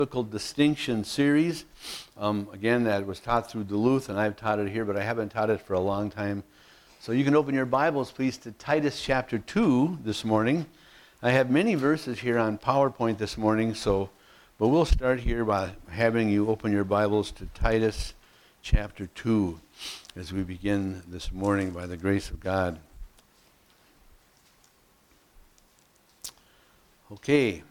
Biblical Distinction series. Again, that was taught through Duluth, and I've taught it here, but I haven't taught it for a long time. So you can open your Bibles, please, to Titus chapter 2 this morning. I have many verses here on PowerPoint this morning, but we'll start here by having you open your Bibles to Titus chapter 2 as we begin this morning by the grace of God. Okay,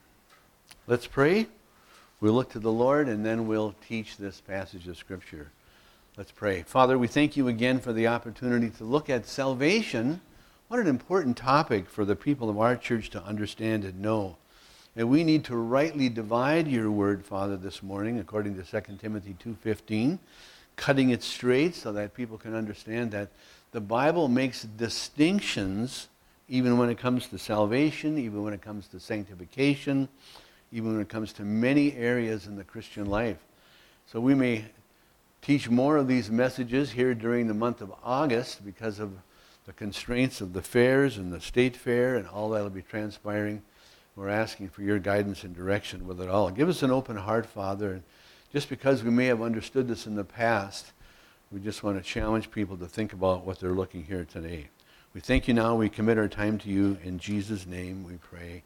let's pray. We'll look to the Lord, and then we'll teach this passage of Scripture. Let's pray. Father, we thank you again for the opportunity to look at salvation. What an important topic for the people of our church to understand and know. And we need to rightly divide your word, Father, this morning, according to 2 Timothy 2:15, cutting it straight so that people can understand that the Bible makes distinctions even when it comes to salvation, even when it comes to sanctification, even when it comes to many areas in the Christian life. So we may teach more of these messages here during the month of August because of the constraints of the fairs and the state fair and all that will be transpiring. We're asking for your guidance and direction with it all. Give us an open heart, Father. And just because we may have understood this in the past, we just want to challenge people to think about what they're looking here today. We thank you now. We commit our time to you. In Jesus' name we pray.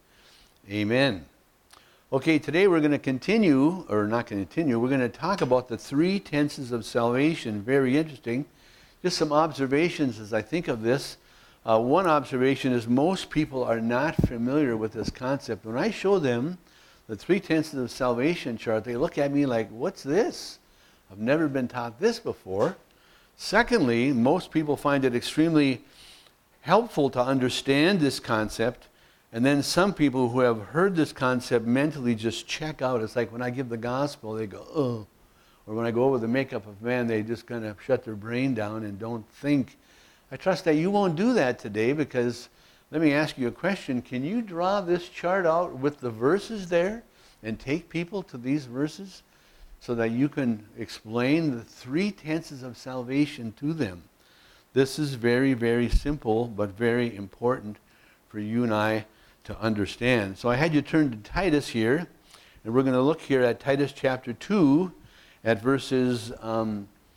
Amen. Okay, today we're going to continue, or not continue, we're going to talk about the three tenses of salvation. Very interesting. Just some observations as I think of this. One observation is most people are not familiar with this concept. When I show them the three tenses of salvation chart, they look at me like, what's this? I've never been taught this before. Secondly, most people find it extremely helpful to understand this concept. And then some people who have heard this concept mentally just check out. It's like when I give the gospel, they go, oh. Or when I go over the makeup of man, they just kind of shut their brain down and don't think. I trust that you won't do that today because, let me ask you a question. Can you draw this chart out with the verses there and take people to these verses so that you can explain the three tenses of salvation to them? This is very, very simple, but very important for you and I to understand. So I had you turn to Titus here, and we're going to look here at Titus chapter 2 at verses, I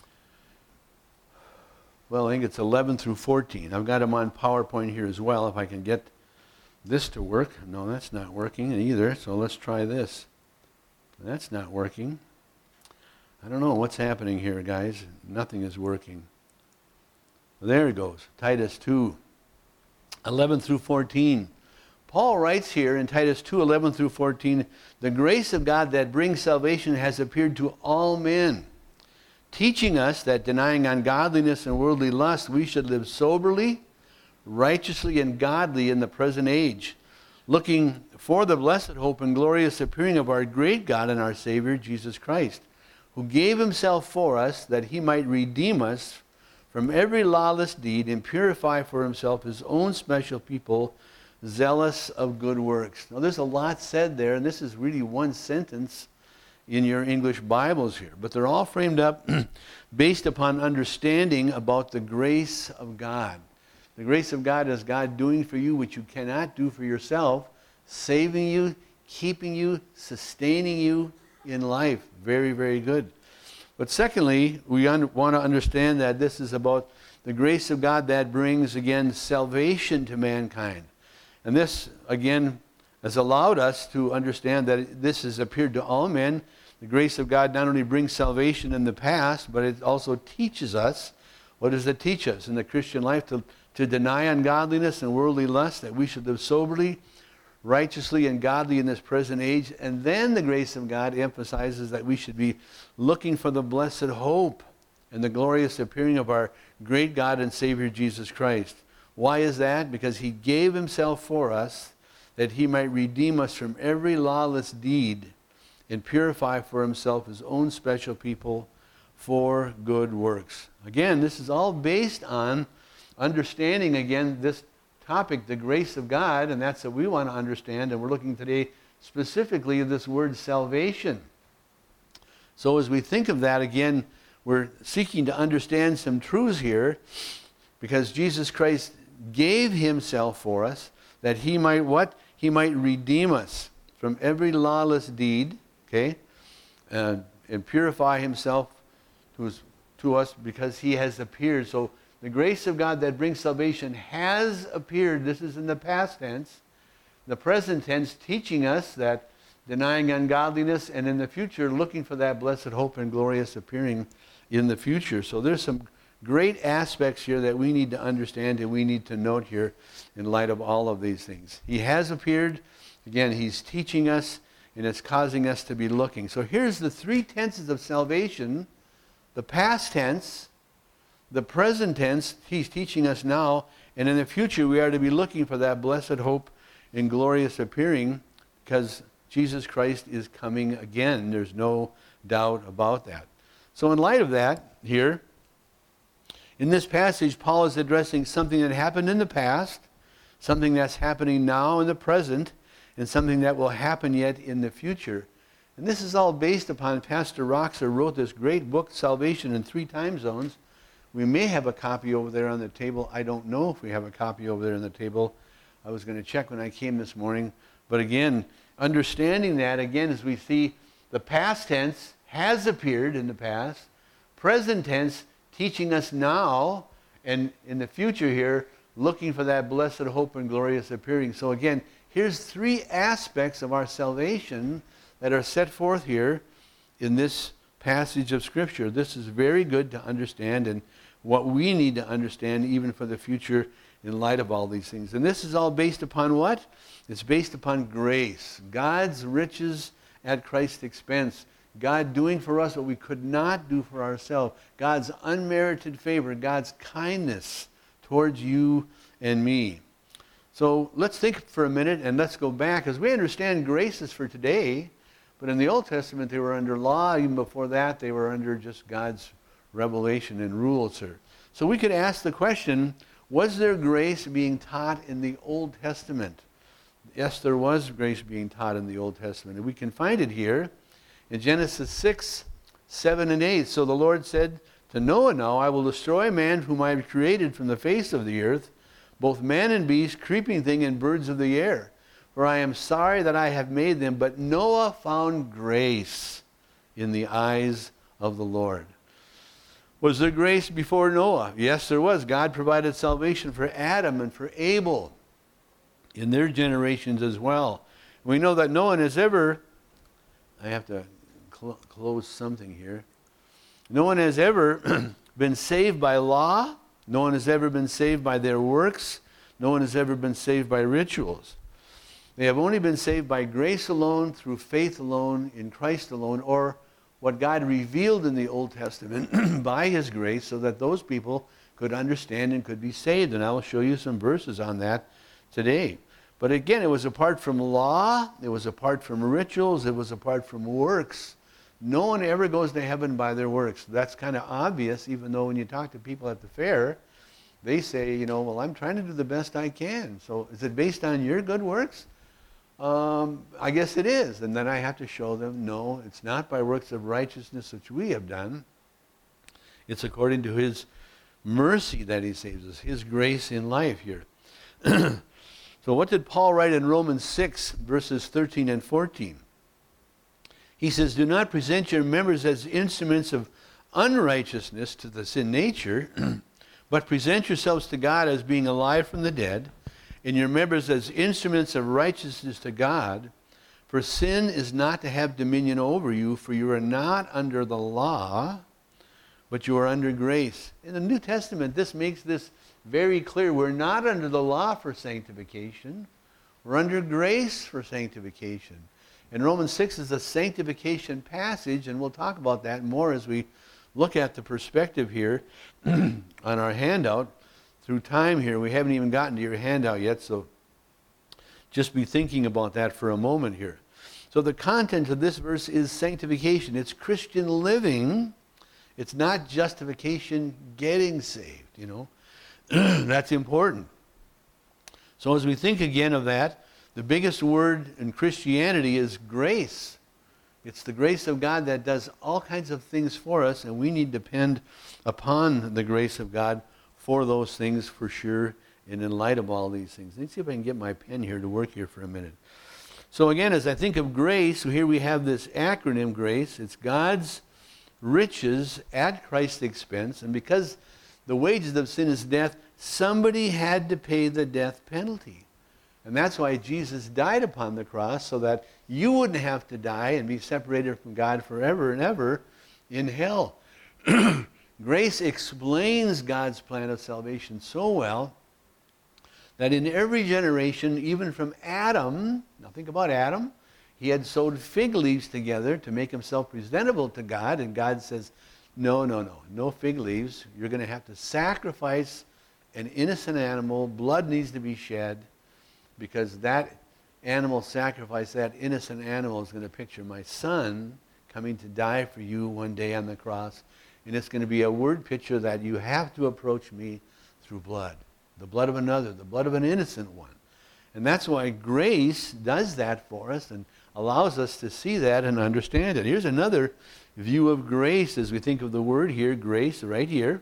think it's 11 through 14. I've got them on PowerPoint here as well, if I can get this to work. No, that's not working either, so let's try this. That's not working. I don't know what's happening here, guys. Nothing is working. There it goes, Titus 2, 11 through 14. Paul writes here in Titus 2, 11 through 14, the grace of God that brings salvation has appeared to all men, teaching us that denying ungodliness and worldly lust, we should live soberly, righteously, and godly in the present age, looking for the blessed hope and glorious appearing of our great God and our Savior, Jesus Christ, who gave himself for us that he might redeem us from every lawless deed and purify for himself his own special people, zealous of good works. Now there's a lot said there, and this is really one sentence in your English Bibles here, but they're all framed up based upon understanding about the grace of God. The grace of God is God doing for you what you cannot do for yourself, saving you, keeping you, sustaining you in life. Very, very good. But secondly, we want to understand that this is about the grace of God that brings, again, salvation to mankind. And this, again, has allowed us to understand that this has appeared to all men. The grace of God not only brings salvation in the past, but it also teaches us. What does it teach us in the Christian life? To deny ungodliness and worldly lust, that we should live soberly, righteously, and godly in this present age. And then the grace of God emphasizes that we should be looking for the blessed hope and the glorious appearing of our great God and Savior, Jesus Christ. Why is that? Because he gave himself for us that he might redeem us from every lawless deed and purify for himself his own special people for good works. Again, this is all based on understanding, again, this topic, the grace of God, and that's what we want to understand, and we're looking today specifically at this word salvation. So as we think of that, again, we're seeking to understand some truths here, because Jesus Christ gave himself for us that he might what? He might redeem us from every lawless deed okay? And purify himself to us because he has appeared. So the grace of God that brings salvation has appeared. This is in the past tense. The present tense teaching us that denying ungodliness, and in the future looking for that blessed hope and glorious appearing in the future. So there's some great aspects here that we need to understand and we need to note here in light of all of these things. He has appeared. Again, he's teaching us, and it's causing us to be looking. So here's the three tenses of salvation. The past tense, the present tense, he's teaching us now, and in the future we are to be looking for that blessed hope and glorious appearing, because Jesus Christ is coming again. There's no doubt about that. So in light of that, here, in this passage, Paul is addressing something that happened in the past, something that's happening now in the present, and something that will happen yet in the future. And this is all based upon Pastor Roxer wrote this great book, Salvation in 3 Time Zones. We may have a copy over there on the table. I don't know if we have a copy over there on the table. I was going to check when I came this morning. But again, understanding that, again, as we see the past tense has appeared in the past, present tense teaching us now, and in the future here, looking for that blessed hope and glorious appearing. So again, here's 3 aspects of our salvation that are set forth here in this passage of Scripture. This is very good to understand, and what we need to understand even for the future in light of all these things. And this is all based upon what? It's based upon grace. God's riches at Christ's expense. God doing for us what we could not do for ourselves. God's unmerited favor. God's kindness towards you and me. So let's think for a minute and let's go back. As we understand grace is for today, but in the Old Testament they were under law. Even before that they were under just God's revelation and rule, sir. So we could ask the question, was there grace being taught in the Old Testament? Yes, there was grace being taught in the Old Testament. And we can find it here in Genesis 6, 7, and 8. So the Lord said to Noah, now I will destroy man whom I have created from the face of the earth, both man and beast, creeping thing, and birds of the air. For I am sorry that I have made them. But Noah found grace in the eyes of the Lord. Was there grace before Noah? Yes, there was. God provided salvation for Adam and for Abel in their generations as well. We know that no one has ever, I have to close something here. No one has ever been saved by law. No one has ever been saved by their works. No one has ever been saved by rituals. They have only been saved by grace alone, through faith alone, in Christ alone, or what God revealed in the Old Testament by His grace, so that those people could understand and could be saved. And I will show you some verses on that today. But again, it was apart from law, it was apart from rituals, it was apart from works. No one ever goes to heaven by their works. That's kind of obvious, even though when you talk to people at the fair, they say, well, I'm trying to do the best I can. So is it based on your good works? I guess it is. And then I have to show them, no, it's not by works of righteousness which we have done. It's according to His mercy that He saves us, His grace in life here. So what did Paul write in Romans 6, verses 13 and 14? He says, do not present your members as instruments of unrighteousness to the sin nature, but present yourselves to God as being alive from the dead, and your members as instruments of righteousness to God. For sin is not to have dominion over you, for you are not under the law, but you are under grace. In the New Testament, this makes this very clear. We're not under the law for sanctification. We're under grace for sanctification. And Romans 6 is a sanctification passage, and we'll talk about that more as we look at the perspective here on our handout through time here. We haven't even gotten to your handout yet, so just be thinking about that for a moment here. So the content of this verse is sanctification. It's Christian living. It's not justification, getting saved, That's important. So as we think again of that, the biggest word in Christianity is grace. It's the grace of God that does all kinds of things for us, and we need to depend upon the grace of God for those things for sure, and in light of all these things. Let's see if I can get my pen here to work here for a minute. So again, as I think of grace, here we have this acronym GRACE. It's God's riches at Christ's expense. And because the wages of sin is death, somebody had to pay the death penalty. And that's why Jesus died upon the cross, so that you wouldn't have to die and be separated from God forever and ever in hell. Grace explains God's plan of salvation so well that in every generation, even from Adam, now think about Adam, he had sewed fig leaves together to make himself presentable to God, and God says, no fig leaves. You're going to have to sacrifice an innocent animal. Blood needs to be shed, because that animal sacrifice, that innocent animal, is going to picture my son coming to die for you one day on the cross. And it's going to be a word picture that you have to approach me through blood. The blood of another, the blood of an innocent one. And that's why grace does that for us and allows us to see that and understand it. Here's another view of grace as we think of the word here, grace, right here.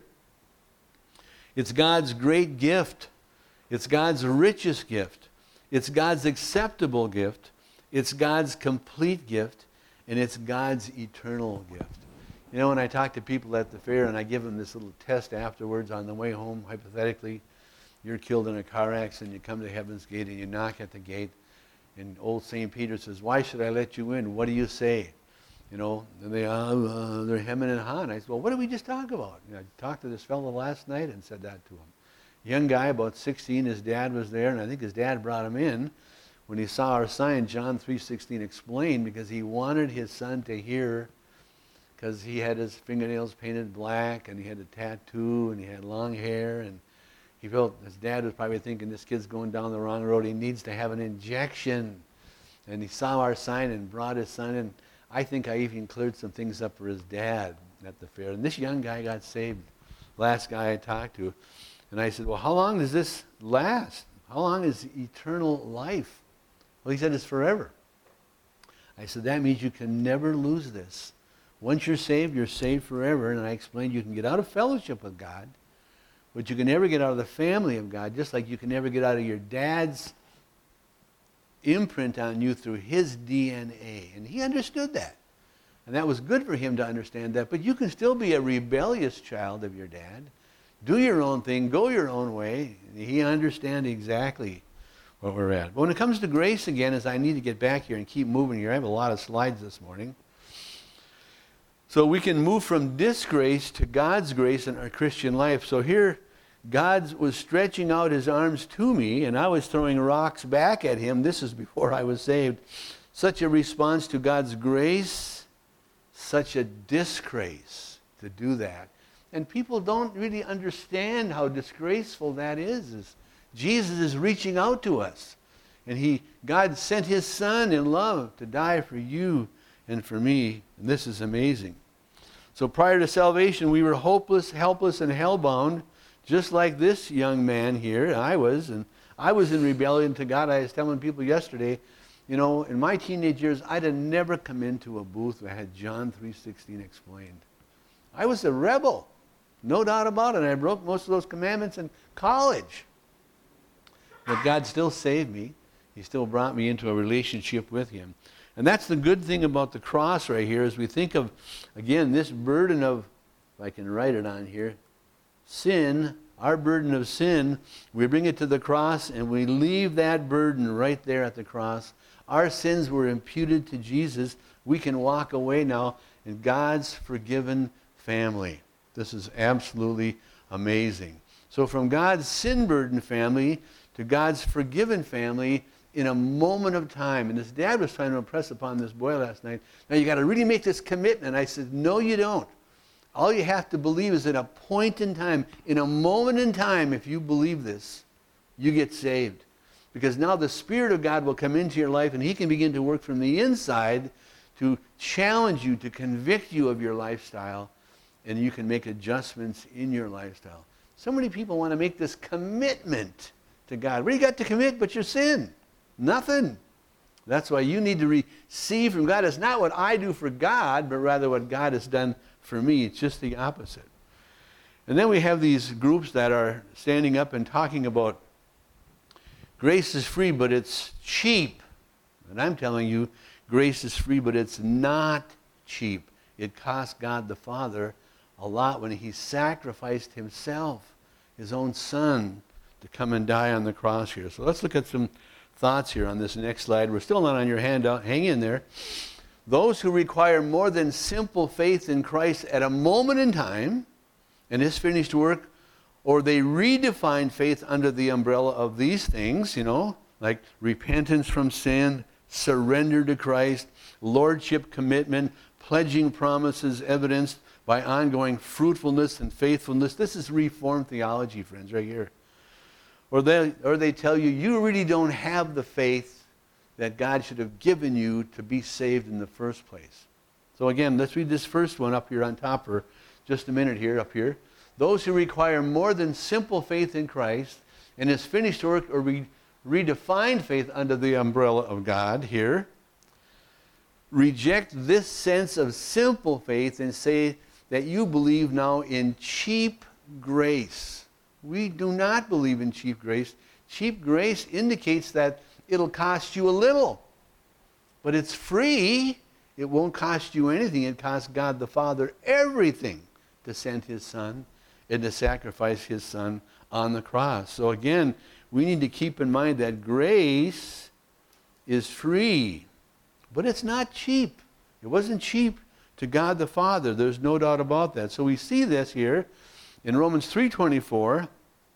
It's God's great gift. It's God's richest gift. It's God's acceptable gift. It's God's complete gift. And it's God's eternal gift. You know, when I talk to people at the fair and I give them this little test afterwards on the way home, hypothetically, you're killed in a car accident, you come to Heaven's Gate and you knock at the gate, and old St. Peter says, why should I let you in? What do you say? You know, and they're hemming and hawing. I said, well, what did we just talk about? You know, I talked to this fellow last night and said that to him. Young guy, about 16, his dad was there, and I think his dad brought him in when he saw our sign, John 3:16 explained, because he wanted his son to hear, because he had his fingernails painted black, and he had a tattoo, and he had long hair, and he felt his dad was probably thinking, this kid's going down the wrong road. He needs to have an injection. And he saw our sign and brought his son in. I think I even cleared some things up for his dad at the fair. And this young guy got saved, last guy I talked to. And I said, well, how long does this last? How long is eternal life? Well, he said, it's forever. I said, that means you can never lose this. Once you're saved forever. And I explained you can get out of fellowship with God, but you can never get out of the family of God, just like you can never get out of your dad's imprint on you through his DNA. And he understood that. And that was good for him to understand that. But you can still be a rebellious child of your dad. Do your own thing. Go your own way. He understands exactly what we're at. But when it comes to grace again, as I need to get back here and keep moving here, I have a lot of slides this morning. So we can move from disgrace to God's grace in our Christian life. So here, God was stretching out his arms to me, and I was throwing rocks back at him. This is before I was saved. Such a response to God's grace, such a disgrace to do that. And people don't really understand how disgraceful that is. Jesus is reaching out to us. And God sent his son in love to die for you and for me. And this is amazing. So prior to salvation, we were hopeless, helpless, and hellbound, just like this young man here. I was in rebellion to God. I was telling people yesterday, you know, in my teenage years, I'd have never come into a booth that had John 3:16 explained. I was a rebel, no doubt about it. And I broke most of those commandments in college. But God still saved me. He still brought me into a relationship with him. And that's the good thing about the cross right here, as we think of, again, this burden of, if I can write it on here, sin, our burden of sin, we bring it to the cross and we leave that burden right there at the cross. Our sins were imputed to Jesus. We can walk away now in God's forgiven family. This is absolutely amazing. So from God's sin-burdened family to God's forgiven family in a moment of time. And his dad was trying to impress upon this boy last night, now you got to really make this commitment. I said, no, you don't. All you have to believe is at a point in time, in a moment in time, if you believe this, you get saved. Because now the Spirit of God will come into your life and he can begin to work from the inside to challenge you, to convict you of your lifestyle, and you can make adjustments in your lifestyle. So many people want to make this commitment to God. What do you got to commit but your sin? Nothing. That's why you need to receive from God. It's not what I do for God, but rather what God has done for me. It's just the opposite. And then we have these groups that are standing up and talking about grace is free, but it's cheap. And I'm telling you, grace is free, but it's not cheap. It cost God the Father a lot when he sacrificed himself, his own son, to come and die on the cross here. So let's look at some thoughts here on this next slide. We're still not on your handout. Hang in there. Those who require more than simple faith in Christ at a moment in time and his finished work, or they redefine faith under the umbrella of these things, like repentance from sin, surrender to Christ, lordship commitment, pledging promises evidenced by ongoing fruitfulness and faithfulness. This is Reformed theology, friends, right here. Or they tell you, you really don't have the faith that God should have given you to be saved in the first place. So again, let's read this first one up here on top for just a minute here, up here. Those who require more than simple faith in Christ and his finished work, or redefined faith under the umbrella of God here, reject this sense of simple faith and say that you believe now in cheap grace. We do not believe in cheap grace. Cheap grace indicates that it'll cost you a little, but it's free. It won't cost you anything. It cost God the Father everything to send his Son and to sacrifice his Son on the cross. So again, we need to keep in mind that grace is free, but it's not cheap. It wasn't cheap to God the Father. There's no doubt about that. So we see this here in Romans 3:24.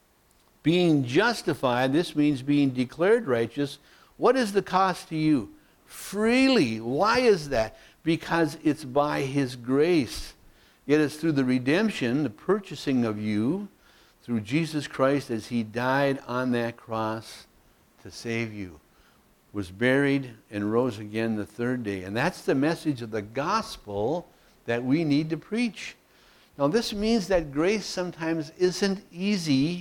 Being justified, this means being declared righteous. What is the cost to you? Freely. Why is that? Because it's by his grace. It is through the redemption, the purchasing of you, through Jesus Christ as he died on that cross to save you, was buried and rose again the third day. And that's the message of the gospel that we need to preach. Now this means that grace sometimes isn't easy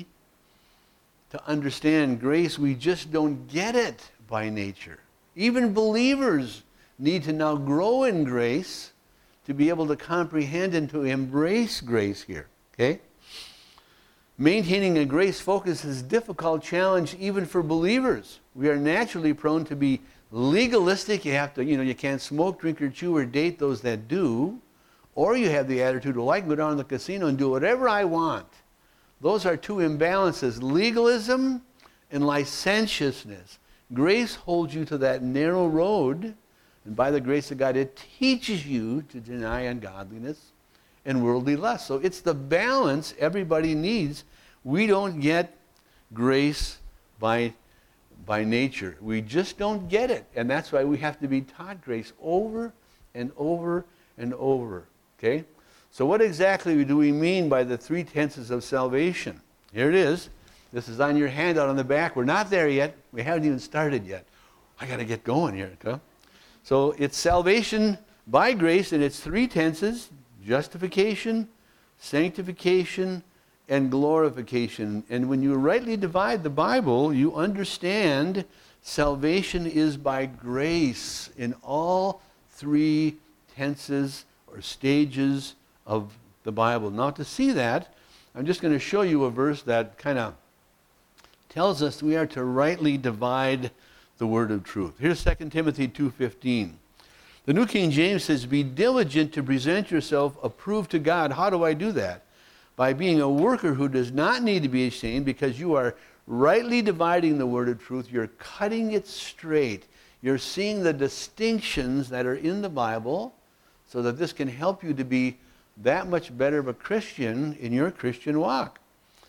to understand. Grace, we just don't get it by nature. Even believers need to now grow in grace to be able to comprehend and to embrace grace here. Okay? Maintaining a grace focus is a difficult challenge even for believers. We are naturally prone to be legalistic. You have to, you can't smoke, drink, or chew, or date those that do. Or you have the attitude, well, I can go down to the casino and do whatever I want. Those are two imbalances, legalism and licentiousness. Grace holds you to that narrow road, and by the grace of God, it teaches you to deny ungodliness and worldly lust. So it's the balance everybody needs. We don't get grace by nature. We just don't get it. And that's why we have to be taught grace over and over and over. Okay? So what exactly do we mean by the three tenses of salvation? Here it is. This is on your handout on the back. We're not there yet. We haven't even started yet. I got to get going here. Okay? So it's salvation by grace, and it's three tenses: justification, sanctification, and glorification. And when you rightly divide the Bible, you understand salvation is by grace in all three tenses or stages of the Bible. Now to see that, I'm just going to show you a verse that kind of tells us we are to rightly divide the word of truth. Here's 2 Timothy 2:15. The New King James says, be diligent to present yourself approved to God. How do I do that? By being a worker who does not need to be ashamed, because you are rightly dividing the word of truth. You're cutting it straight. You're seeing the distinctions that are in the Bible so that this can help you to be that much better of a Christian in your Christian walk.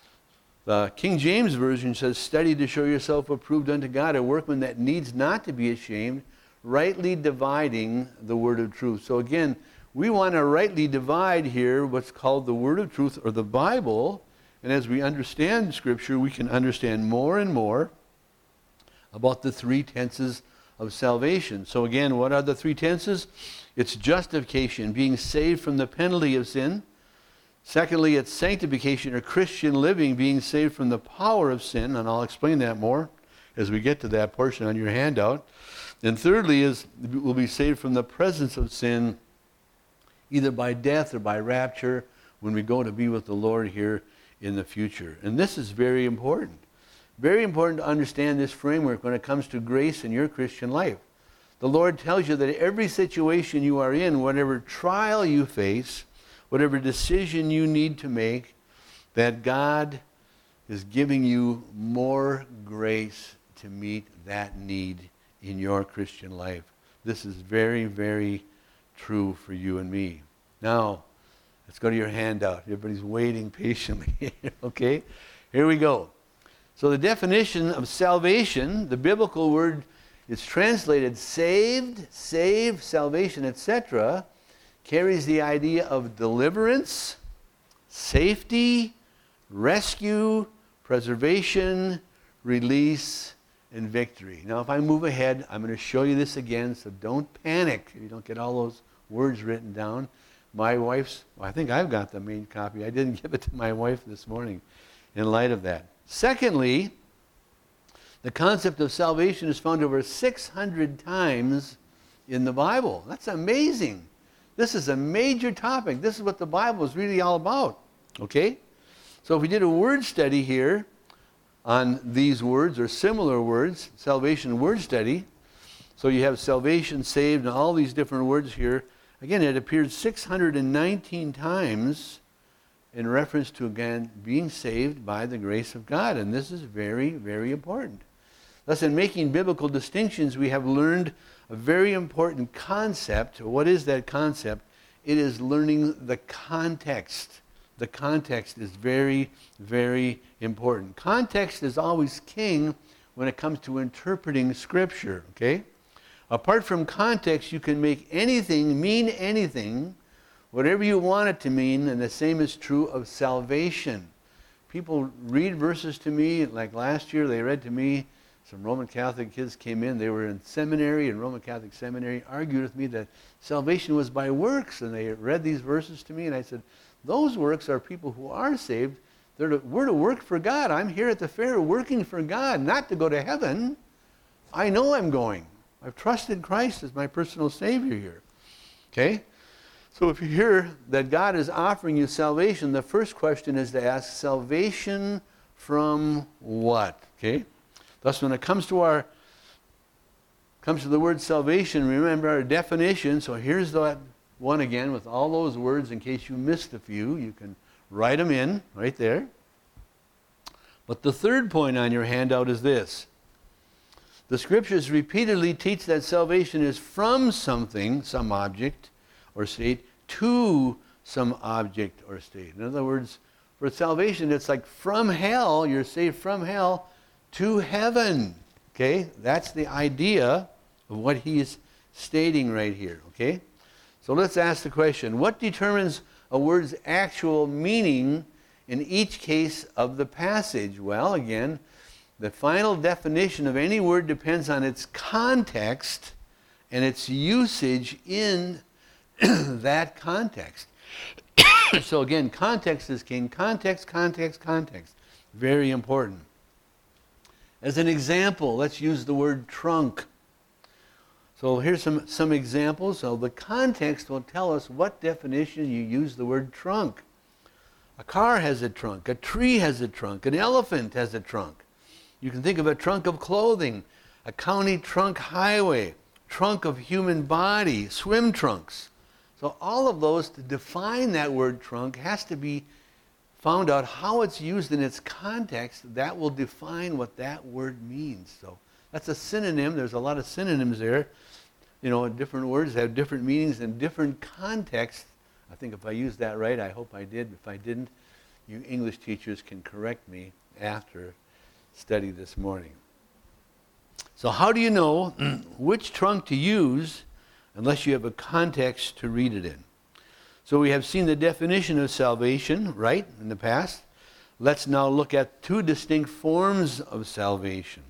The King James Version says, study to show yourself approved unto God, a workman that needs not to be ashamed, rightly dividing the word of truth. So again, we want to rightly divide here what's called the word of truth, or the Bible. And as we understand Scripture, we can understand more and more about the three tenses of salvation. So again, what are the three tenses? It's justification, being saved from the penalty of sin. Secondly, it's sanctification, or Christian living, being saved from the power of sin. And I'll explain that more as we get to that portion on your handout. And thirdly is we'll be saved from the presence of sin, either by death or by rapture, when we go to be with the Lord here in the future. And this is very important. Very important to understand this framework when it comes to grace in your Christian life. The Lord tells you that every situation you are in, whatever trial you face, whatever decision you need to make, that God is giving you more grace to meet that need in your Christian life. This is very, very true for you and me. Now, let's go to your handout. Everybody's waiting patiently. Okay? Here we go. So the definition of salvation, the biblical word is translated saved, save, salvation, etc., carries the idea of deliverance, safety, rescue, preservation, release, and victory. Now, if I move ahead, I'm going to show you this again, so don't panic if you don't get all those words written down. My wife's, I think I've got the main copy. I didn't give it to my wife this morning in light of that. Secondly, the concept of salvation is found over 600 times in the Bible. That's amazing. This is a major topic. This is what the Bible is really all about. Okay? So if we did a word study here on these words or similar words, salvation word study, so you have salvation, saved, and all these different words here. Again, it appears 619 times in reference to, again, being saved by the grace of God. And this is very, very important. Thus, in making biblical distinctions, we have learned a very important concept. What is that concept? It is learning the context. The context is very, very important. Context is always king when it comes to interpreting Scripture, okay? Apart from context, you can make anything mean anything, whatever you want it to mean, and the same is true of salvation. People read verses to me, like last year they read to me, some Roman Catholic kids came in, they were in seminary, in Roman Catholic seminary, argued with me that salvation was by works, and they read these verses to me, and I said, those works are people who are saved. We're to work for God. I'm here at the fair working for God, not to go to heaven. I know I'm going. I've trusted Christ as my personal Savior here. Okay? So if you hear that God is offering you salvation, the first question is to ask, salvation from what? Okay? Thus, when it comes to the word salvation, remember our definition. So here's that one again with all those words. In case you missed a few, you can write them in right there. But the third point on your handout is this. The Scriptures repeatedly teach that salvation is from something, some object or state, to some object or state. In other words, for salvation, it's like from hell, you're saved from hell to heaven. Okay? That's the idea of what he is stating right here. Okay? So let's ask the question, what determines a word's actual meaning in each case of the passage? Well, again, the final definition of any word depends on its context and its usage in that context. So again, context is king. Context, context, context. Very important. As an example, let's use the word trunk. So here's some examples. So the context will tell us what definition you use the word trunk. A car has a trunk. A tree has a trunk. An elephant has a trunk. You can think of a trunk of clothing, a county trunk highway, trunk of human body, swim trunks. So all of those, to define that word trunk, has to be found out how it's used in its context. That will define what that word means. So that's a synonym. There's a lot of synonyms there. You know, different words have different meanings in different contexts. I think if I used that right, I hope I did. If I didn't, you English teachers can correct me after study this morning. So how do you know which trunk to use unless you have a context to read it in? So we have seen the definition of salvation, right, in the past. Let's now look at two distinct forms of salvation.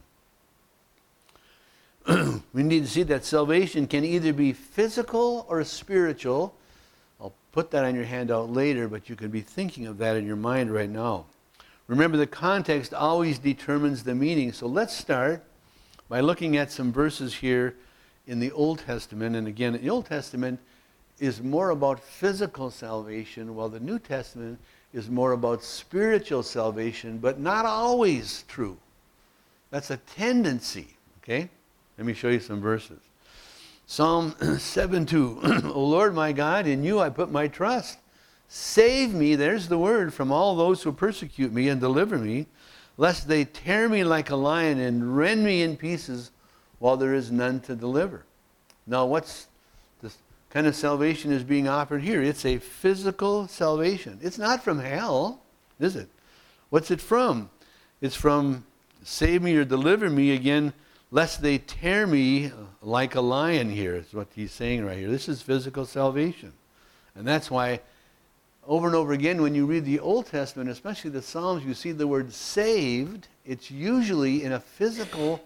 We need to see that salvation can either be physical or spiritual. I'll put that on your handout later, but you can be thinking of that in your mind right now. Remember, the context always determines the meaning. So let's start by looking at some verses here in the Old Testament. And again, the Old Testament is more about physical salvation, while the New Testament is more about spiritual salvation, but not always true. That's a tendency, okay? Let me show you some verses. Psalm 7:2, O Lord my God, in you I put my trust. Save me, there's the word, from all those who persecute me, and deliver me, lest they tear me like a lion and rend me in pieces while there is none to deliver. Now, what's the kind of salvation is being offered here? It's a physical salvation. It's not from hell, is it? What's it from? It's from save me or deliver me, again, lest they tear me like a lion here, is what he's saying right here. This is physical salvation. And that's why over and over again when you read the Old Testament, especially the Psalms, you see the word saved. It's usually in a physical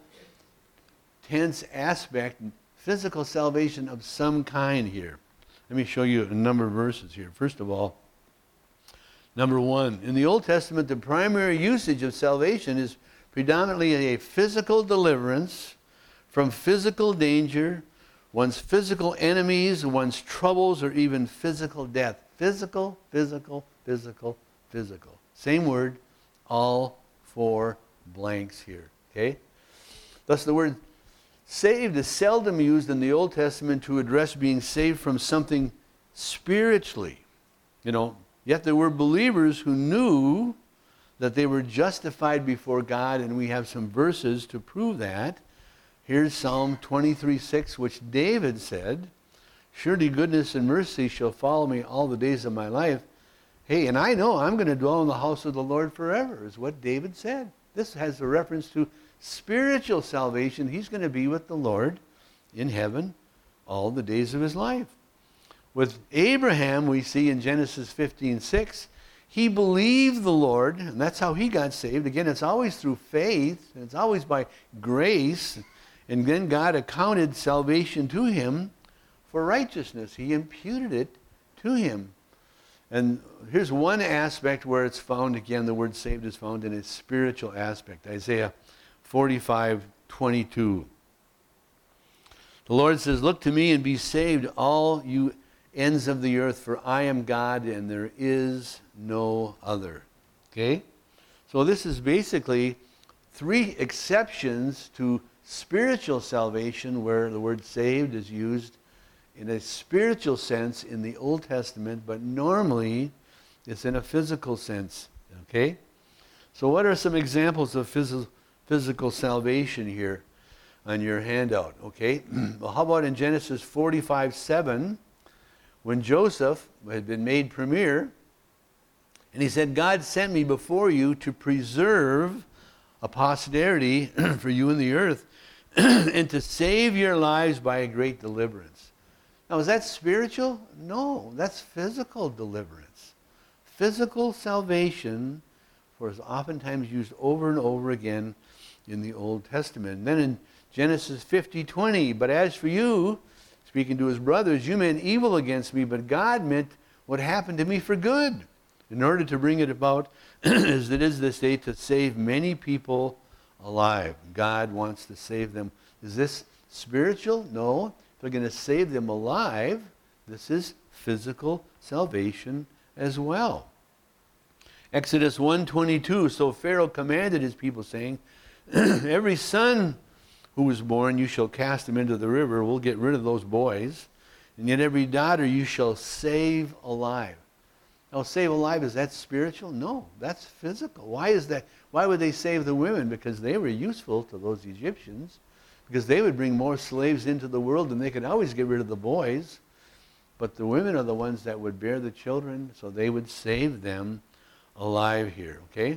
tense aspect, physical salvation of some kind here. Let me show you a number of verses here. First of all, number 1, in the Old Testament, the primary usage of salvation is predominantly a physical deliverance from physical danger, one's physical enemies, one's troubles, or even physical death. Physical, physical, physical, physical. Same word, all 4 blanks here. Okay? Thus the word saved is seldom used in the Old Testament to address being saved from something spiritually. Yet there were believers who knew that they were justified before God, and we have some verses to prove that. Here's Psalm 23:6, which David said, surely goodness and mercy shall follow me all the days of my life. Hey, and I know I'm going to dwell in the house of the Lord forever, is what David said. This has a reference to spiritual salvation. He's going to be with the Lord in heaven all the days of his life. With Abraham, we see in Genesis 15:6, he believed the Lord, and that's how he got saved. Again, it's always through faith, and it's always by grace. And then God accounted salvation to him for righteousness. He imputed it to him. And here's one aspect where it's found, again, the word saved is found in its spiritual aspect. Isaiah 45:22. The Lord says, look to me and be saved, all you ends of the earth, for I am God and there is no other. Okay? So this is basically 3 exceptions to spiritual salvation where the word saved is used in a spiritual sense in the Old Testament, but normally it's in a physical sense. Okay? So what are some examples of physical salvation here on your handout? Okay? Well, how about in Genesis 45:7, when Joseph had been made premier, and he said, God sent me before you to preserve a posterity for you in the earth and to save your lives by a great deliverance. Now, is that spiritual? No, that's physical deliverance. Physical salvation is oftentimes used over and over again in the Old Testament. And then in Genesis 50:20, but as for you, speaking to his brothers, you meant evil against me, but God meant what happened to me for good, in order to bring it about as it is this day, to save many people alive. God wants to save them. Is this spiritual? No. If they're going to save them alive, this is physical salvation as well. Exodus 1:22, so Pharaoh commanded his people, saying, every son who was born, you shall cast him into the river. We'll get rid of those boys. And yet every daughter you shall save alive. Now, save alive, is that spiritual? No, that's physical. Why is that? Why would they save the women? Because they were useful to those Egyptians. Because they would bring more slaves into the world, and they could always get rid of the boys. But the women are the ones that would bear the children, so they would save them alive here. Okay?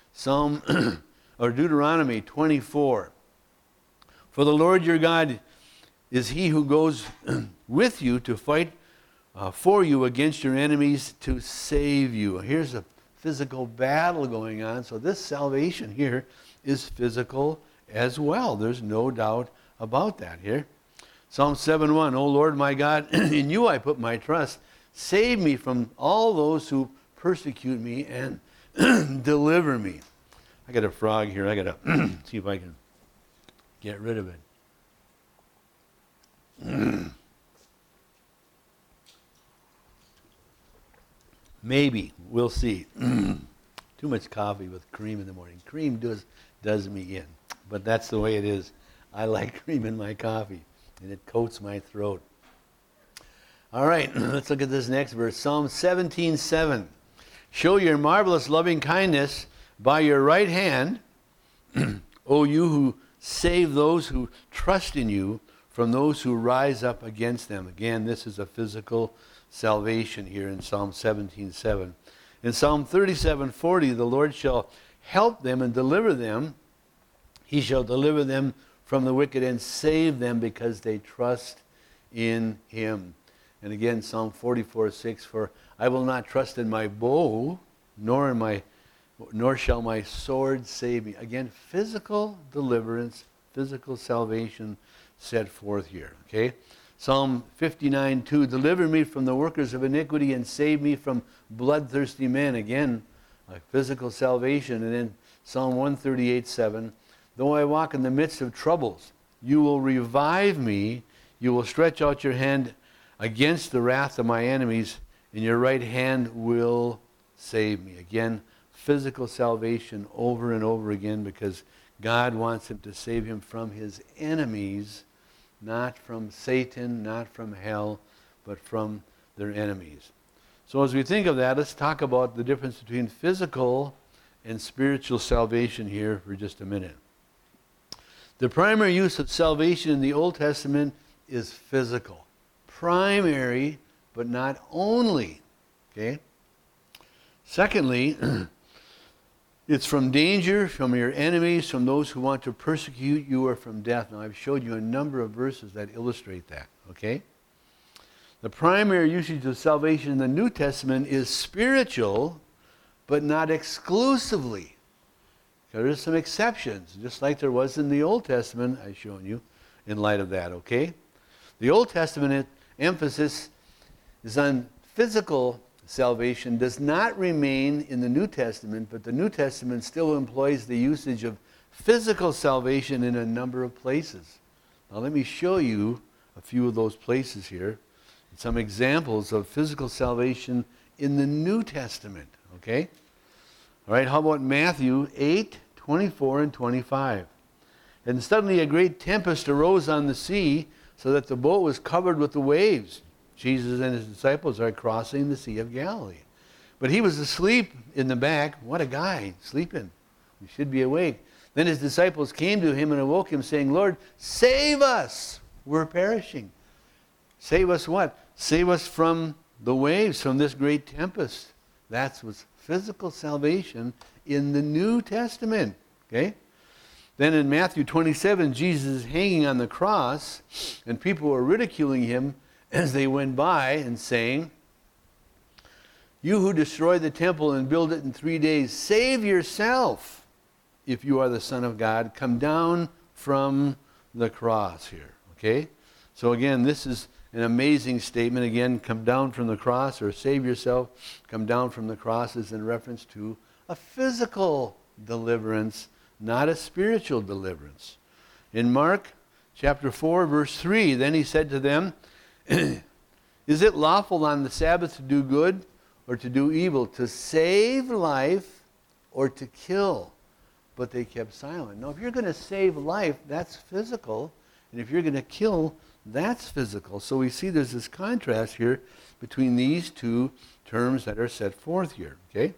Deuteronomy 24. For the Lord your God is he who goes with you to fight for you against your enemies to save you. Here's a physical battle going on. So this salvation here is physical as well. There's no doubt about that here. Psalm 7:1, O Lord my God, in you I put my trust. Save me from all those who persecute me and deliver me. I got a frog here. I got to see if I can get rid of it. Maybe. We'll see. Too much coffee with cream in the morning. Cream does me in. But that's the way it is. I like cream in my coffee. and it coats my throat. All right, let's look at this next verse. Psalm 17:7. Show your marvelous loving kindness by your right hand, O you who save those who trust in you from those who rise up against them. Again, this is a physical salvation here in Psalm 17:7. In Psalm 37:40, the Lord shall help them and deliver them. He shall deliver them from the wicked and save them because they trust in him. And again, Psalm 44:6, for I will not trust in my bow, nor shall my sword save me. Again, physical deliverance, physical salvation set forth here. Okay? Psalm 59:2, deliver me from the workers of iniquity and save me from bloodthirsty men. Again, a physical salvation. And then Psalm 138:7, though I walk in the midst of troubles, you will revive me. You will stretch out your hand against the wrath of my enemies, and your right hand will save me. Again, physical salvation over and over again, because God wants him to save him from his enemies, not from Satan, not from hell, but from their enemies. So as we think of that, let's talk about the difference between physical and spiritual salvation here for just a minute. The primary use of salvation in the Old Testament is physical. Primary, but not only. Okay? Secondly, it's from danger, from your enemies, from those who want to persecute you, or from death. Now, I've showed you a number of verses that illustrate that. Okay? The primary usage of salvation in the New Testament is spiritual, but not exclusively. There are some exceptions, just like there was in the Old Testament, I've shown you, in light of that. Okay? The Old Testament emphasis is on physical salvation, does not remain in the New Testament, but the New Testament still employs the usage of physical salvation in a number of places. Now let me show you a few of those places here, some examples of physical salvation in the New Testament. Okay? All right, how about Matthew 8:24 and 25? And suddenly a great tempest arose on the sea, so that the boat was covered with the waves. Jesus and his disciples are crossing the Sea of Galilee. But he was asleep in the back. What a guy, sleeping. He should be awake. Then his disciples came to him and awoke him, saying, Lord, save us. We're perishing. Save us what? Save us from the waves, from this great tempest. That was physical salvation in the New Testament. Okay? Then in Matthew 27, Jesus is hanging on the cross, and people were ridiculing him as they went by and saying, you who destroy the temple and build it in 3 days, save yourself. If you are the Son of God, come down from the cross here. Okay? So again, this is an amazing statement. Again, come down from the cross, or save yourself. Come down from the cross is in reference to a physical deliverance, not a spiritual deliverance. In Mark chapter 4, verse 3, then he said to them, is it lawful on the Sabbath to do good or to do evil, to save life or to kill? But they kept silent. Now, if you're going to save life, that's physical. And if you're going to kill, that's physical. So we see there's this contrast here between these two terms that are set forth here. Okay?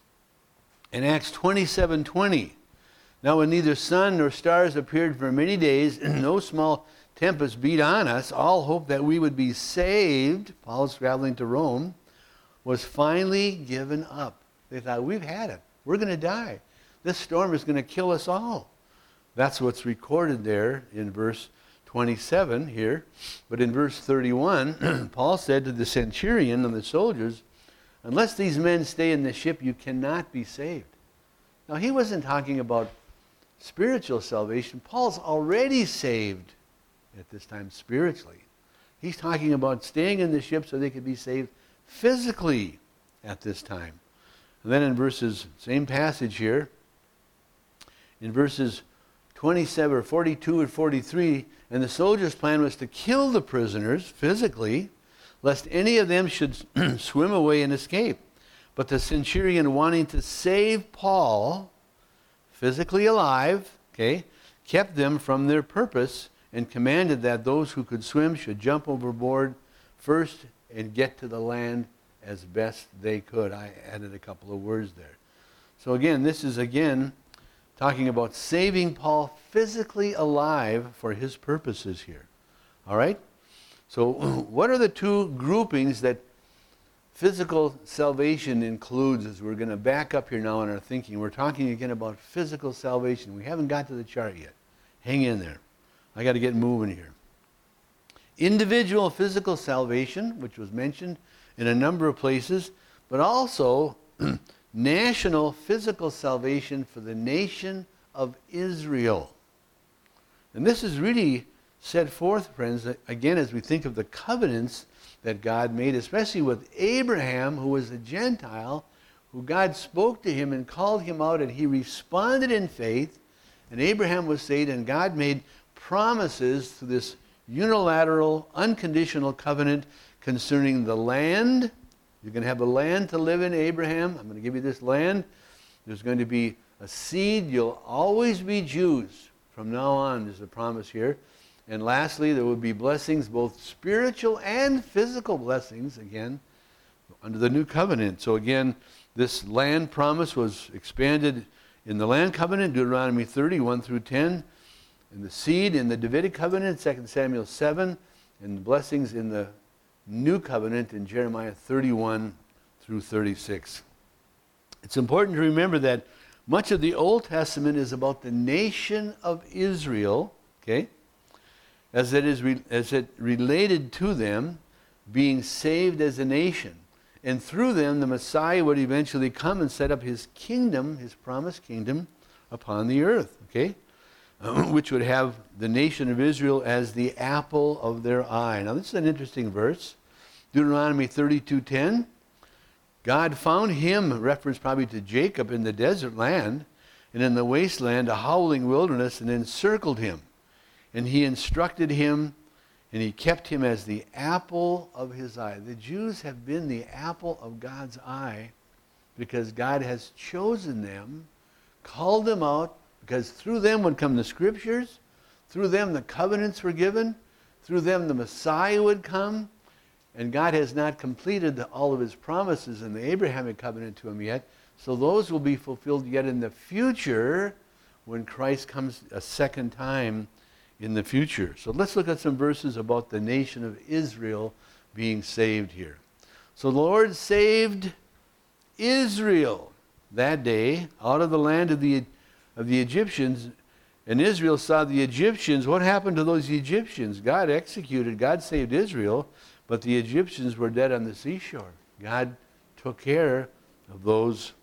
In Acts 27:20, now when neither sun nor stars appeared for many days, and no small tempest beat on us, all hope that we would be saved, Paul's traveling to Rome, was finally given up. They thought, we've had it. We're going to die. This storm is going to kill us all. That's what's recorded there in verse 27 here. But in verse 31, Paul said to the centurion and the soldiers, unless these men stay in the ship, you cannot be saved. Now, he wasn't talking about spiritual salvation. Paul's already saved at this time spiritually. He's talking about staying in the ship so they could be saved physically at this time. And then in verses, same passage here, in verses 27 or 42 and 43, and the soldiers' plan was to kill the prisoners physically, lest any of them should swim away and escape. But the centurion, wanting to save Paul, physically alive, okay, kept them from their purpose and commanded that those who could swim should jump overboard first and get to the land as best they could. I added a couple of words there. So again, this is talking about saving Paul physically alive for his purposes here. All right? So what are the two groupings that physical salvation includes, as we're going to back up here now in our thinking? We're talking again about physical salvation. We haven't got to the chart yet. Hang in there. I got to get moving here. Individual physical salvation, which was mentioned in a number of places, but also national physical salvation for the nation of Israel. And this is really set forth, friends, again, as we think of the covenants that God made, especially with Abraham, who was a Gentile, who God spoke to him and called him out, and he responded in faith, and Abraham was saved, and God made promises through this unilateral, unconditional covenant concerning the land. You're going to have a land to live in, Abraham. I'm going to give you this land. There's going to be a seed. You'll always be Jews from now on, is the promise here. And lastly, there will be blessings, both spiritual and physical blessings, again, under the new covenant. So again, this land promise was expanded in the land covenant, Deuteronomy 30, 1 through 10. In the seed in the Davidic covenant, 2 Samuel 7. And the blessings in the new covenant in Jeremiah 31 through 36. It's important to remember that much of the Old Testament is about the nation of Israel, okay, as it related to them being saved as a nation. And through them, the Messiah would eventually come and set up his kingdom, his promised kingdom, upon the earth, okay, which would have the nation of Israel as the apple of their eye. Now, this is an interesting verse. Deuteronomy 32:10. God found him, reference probably to Jacob, in the desert land and in the wasteland, a howling wilderness, and encircled him. And he instructed him, and he kept him as the apple of his eye. The Jews have been the apple of God's eye because God has chosen them, called them out, because through them would come the scriptures, through them the covenants were given, through them the Messiah would come, and God has not completed all of his promises in the Abrahamic covenant to him yet, so those will be fulfilled yet in the future when Christ comes a second time in the future. So let's look at some verses about the nation of Israel being saved here. So the Lord saved Israel that day out of the land of the Egyptians, and Israel saw the Egyptians. What happened to those Egyptians? God saved Israel, but the Egyptians were dead on the seashore. God took care of those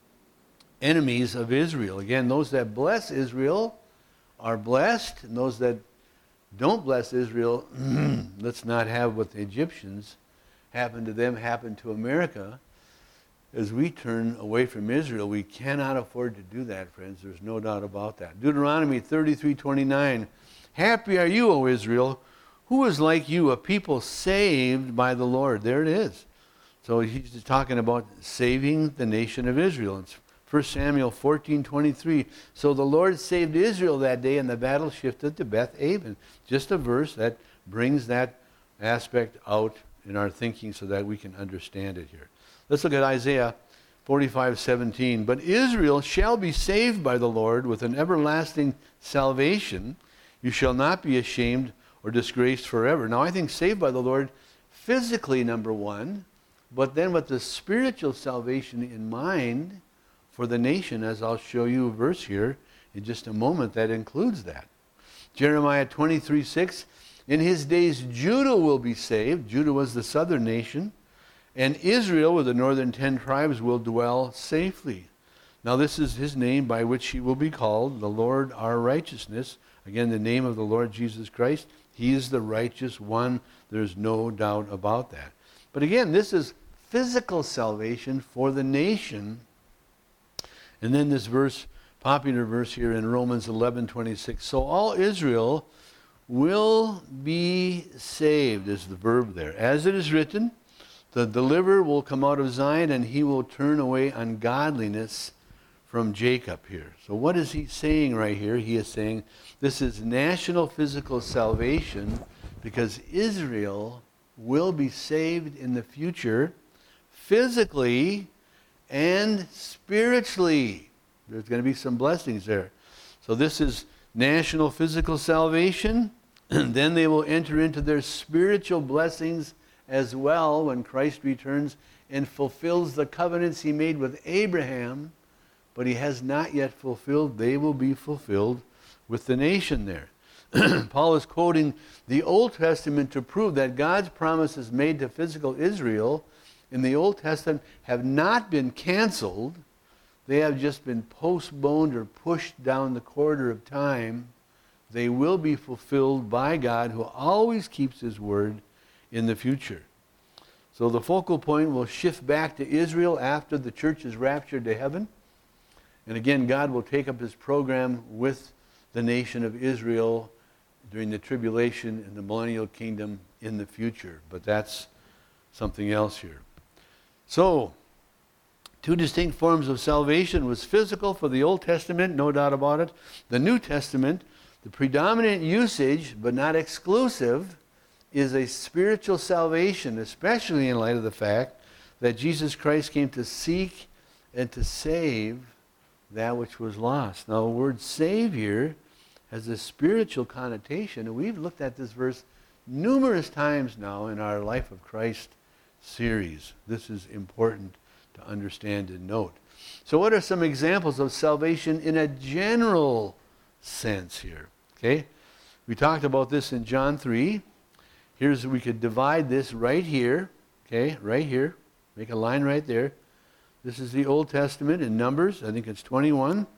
enemies of Israel. Again, those that bless Israel are blessed, and those that don't bless Israel, let's not have what the Egyptians happened to them happen to America. As we turn away from Israel, we cannot afford to do that, friends. There's no doubt about that. Deuteronomy 33:29. Happy are you, O Israel, who is like you, a people saved by the Lord. There it is. So he's talking about saving the nation of Israel. It's 1 Samuel 14:23. So the Lord saved Israel that day, and the battle shifted to Beth-aven. Just a verse that brings that aspect out in our thinking so that we can understand it here. Let's look at Isaiah 45:17. But Israel shall be saved by the Lord with an everlasting salvation. You shall not be ashamed or disgraced forever. Now, I think saved by the Lord physically, number one, but then with the spiritual salvation in mind for the nation, as I'll show you a verse here in just a moment that includes that. Jeremiah 23:6. In his days Judah will be saved. Judah was the southern nation. And Israel, with the northern 10 tribes, will dwell safely. Now this is his name by which he will be called, the Lord our righteousness. Again, the name of the Lord Jesus Christ. He is the righteous one. There's no doubt about that. But again, this is physical salvation for the nation. And then this verse, popular verse here in Romans 11:26. So all Israel will be saved, is the verb there. As it is written, the deliverer will come out of Zion, and he will turn away ungodliness from Jacob here. So what is he saying right here? He is saying this is national physical salvation because Israel will be saved in the future physically and spiritually. There's going to be some blessings there. So this is national physical salvation, and then they will enter into their spiritual blessings as well when Christ returns and fulfills the covenants he made with Abraham, but he has not yet fulfilled. They will be fulfilled with the nation there. Paul is quoting the Old Testament to prove that God's promises made to physical Israel in the Old Testament have not been canceled. They have just been postponed or pushed down the corridor of time. They will be fulfilled by God, who always keeps his word, in the future. So the focal point will shift back to Israel after the church is raptured to heaven. And again, God will take up his program with the nation of Israel during the tribulation and the millennial kingdom in the future. But that's something else here. So, two distinct forms of salvation was physical for the Old Testament, no doubt about it. The New Testament, the predominant usage, but not exclusive, is a spiritual salvation, especially in light of the fact that Jesus Christ came to seek and to save that which was lost. Now, the word save here has a spiritual connotation, and we've looked at this verse numerous times now in our Life of Christ series. This is important to understand and note. So what are some examples of salvation in a general sense here? Okay, we talked about this in John 3. We could divide this right here, okay, right here. Make a line right there. This is the Old Testament in Numbers. I think it's 21.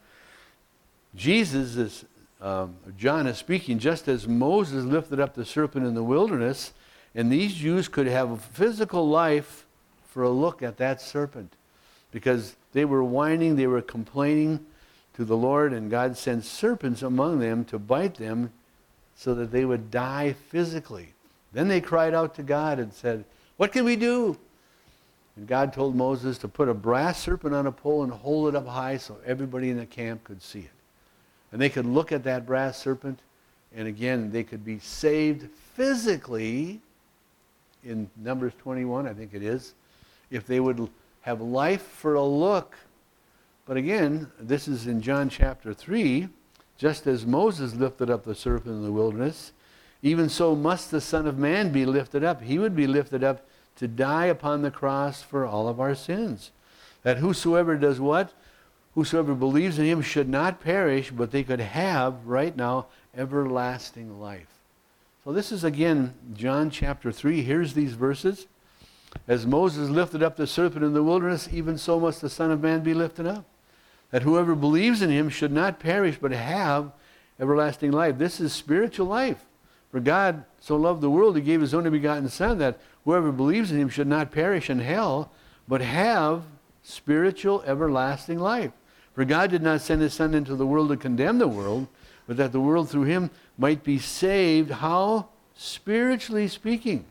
John is speaking just as Moses lifted up the serpent in the wilderness, and these Jews could have a physical life for a look at that serpent because they were whining, they were complaining to the Lord, and God sent serpents among them to bite them so that they would die physically. Then they cried out to God and said, "What can we do?" And God told Moses to put a brass serpent on a pole and hold it up high so everybody in the camp could see it. And they could look at that brass serpent, and again, they could be saved physically in Numbers 21, I think it is, if they would have life for a look. But again, this is in John chapter 3, just as Moses lifted up the serpent in the wilderness, even so must the Son of Man be lifted up. He would be lifted up to die upon the cross for all of our sins. That whosoever does what? Whosoever believes in him should not perish, but they could have, right now, everlasting life. So this is, again, John chapter 3. Here's these verses. As Moses lifted up the serpent in the wilderness, even so must the Son of Man be lifted up. That whoever believes in him should not perish, but have everlasting life. This is spiritual life. For God so loved the world, he gave his only begotten Son, that whoever believes in him should not perish in hell, but have spiritual everlasting life. For God did not send his Son into the world to condemn the world, but that the world through him might be saved. How? Spiritually speaking.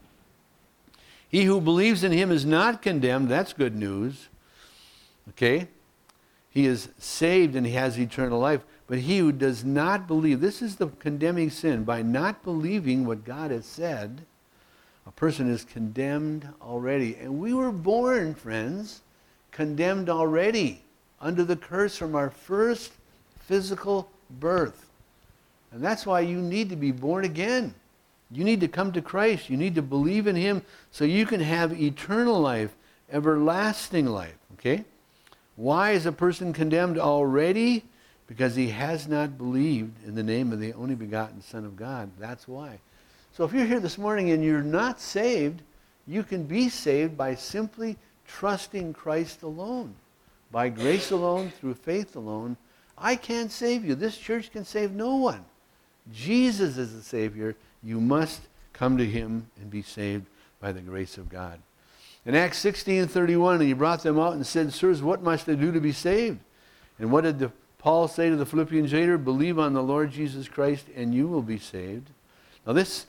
He who believes in him is not condemned. That's good news. Okay? He is saved and he has eternal life. But he who does not believe, this is the condemning sin. By not believing what God has said, a person is condemned already. And we were born, friends, condemned already under the curse from our first physical birth. And that's why you need to be born again. You need to come to Christ. You need to believe in him so you can have eternal life, everlasting life. Okay? Why is a person condemned already? Because he has not believed in the name of the only begotten Son of God. That's why. So if you're here this morning and you're not saved, you can be saved by simply trusting Christ alone. By grace alone, through faith alone. I can't save you. This church can save no one. Jesus is the Savior. You must come to him and be saved by the grace of God. In Acts 16:31, and he brought them out and said, "Sirs, what must I do to be saved?" And what did Paul say to the Philippian jailer? "Believe on the Lord Jesus Christ and you will be saved." Now this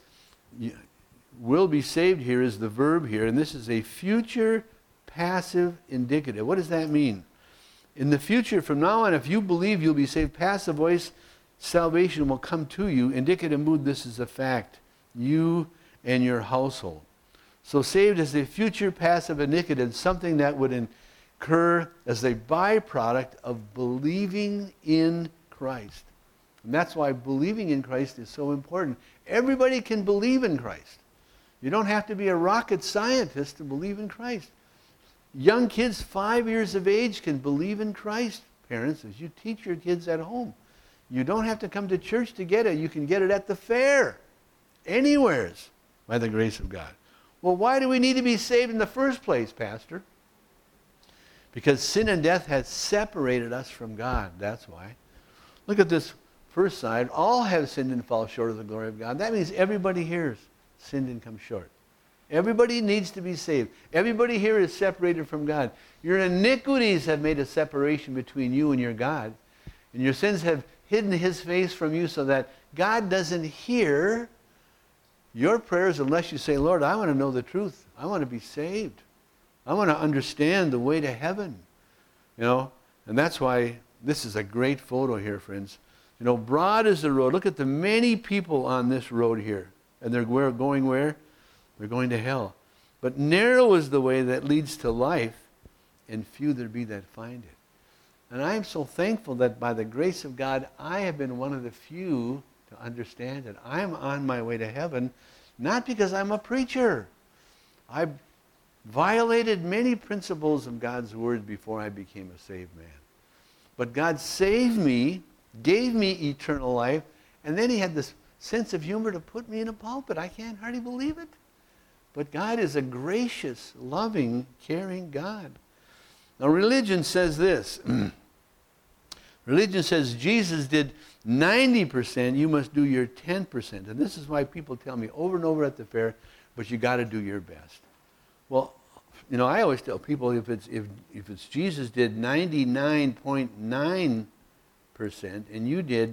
will be saved here is the verb here, and this is a future passive indicative. What does that mean? In the future, from now on, if you believe you'll be saved, passive voice, salvation will come to you. Indicative mood, this is a fact. You and your household. So saved is a future passive indicative, something that would occur as a byproduct of believing in Christ. And that's why believing in Christ is so important. Everybody can believe in Christ. You don't have to be a rocket scientist to believe in Christ. Young kids 5 years of age can believe in Christ, parents, as you teach your kids at home. You don't have to come to church to get it. You can get it at the fair, anywheres, by the grace of God. Well, why do we need to be saved in the first place, Pastor? Because sin and death has separated us from God. That's why. Look at this first side. All have sinned and fall short of the glory of God. That means everybody here has sinned and come short. Everybody needs to be saved. Everybody here is separated from God. Your iniquities have made a separation between you and your God. And your sins have hidden his face from you so that God doesn't hear your prayers unless you say, Lord, I want to know the truth. I want to be saved. I want to understand the way to heaven. You know, and that's why this is a great photo here, friends. You know, broad is the road. Look at the many people on this road here. And they're going where? They're going to hell. But narrow is the way that leads to life, and few there be that find it. And I am so thankful that by the grace of God, I have been one of the few to understand it. I am on my way to heaven, not because I'm a preacher. I violated many principles of God's word before I became a saved man. But God saved me, gave me eternal life, and then he had this sense of humor to put me in a pulpit. I can't hardly believe it. But God is a gracious, loving, caring God. Now religion says this. Religion says Jesus did 90%, you must do your 10%. And this is why people tell me over and over at the fair, but you got to do your best. Well, you know, I always tell people if it's Jesus did 99.9% and you did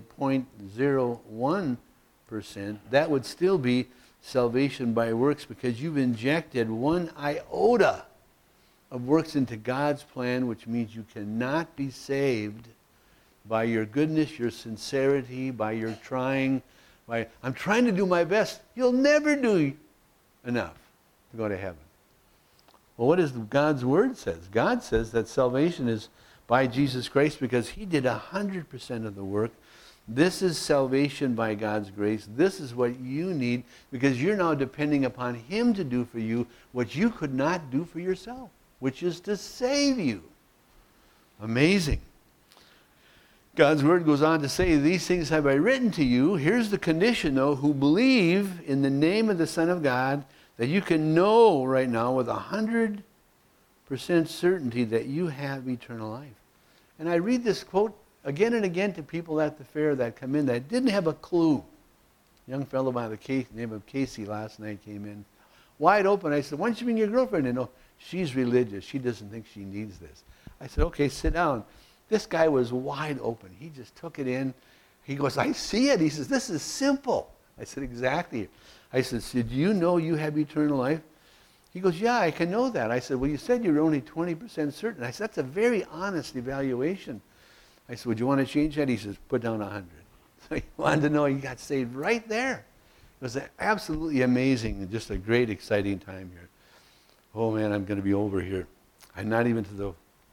0.01%, that would still be salvation by works because you've injected 1 iota of works into God's plan, which means you cannot be saved by your goodness, your sincerity, by your trying, by I'm trying to do my best. You'll never do enough to go to heaven. Well, what does God's word says? God says that salvation is by Jesus Christ because he did 100% of the work. This is salvation by God's grace. This is what you need because you're now depending upon him to do for you what you could not do for yourself, which is to save you. Amazing. God's word goes on to say, these things have I written to you. Here's the condition, though, who believe in the name of the Son of God, that you can know right now with 100% certainty that you have eternal life. And I read this quote again and again to people at the fair that come in that didn't have a clue. A young fellow by the name of Casey last night came in, wide open. I said, why don't you bring your girlfriend in? No, she's religious. She doesn't think she needs this. I said, okay, sit down. This guy was wide open. He just took it in. He goes, I see it. He says, this is simple. I said, exactly. I said, so do you know you have eternal life? He goes, yeah, I can know that. I said, well, you said you're only 20% certain. I said, that's a very honest evaluation. I said, would you want to change that? He says, put down 100. So he wanted to know he got saved right there. It was absolutely amazing and just a great, exciting time here. Oh, man, I'm going to be over here. I'm not even to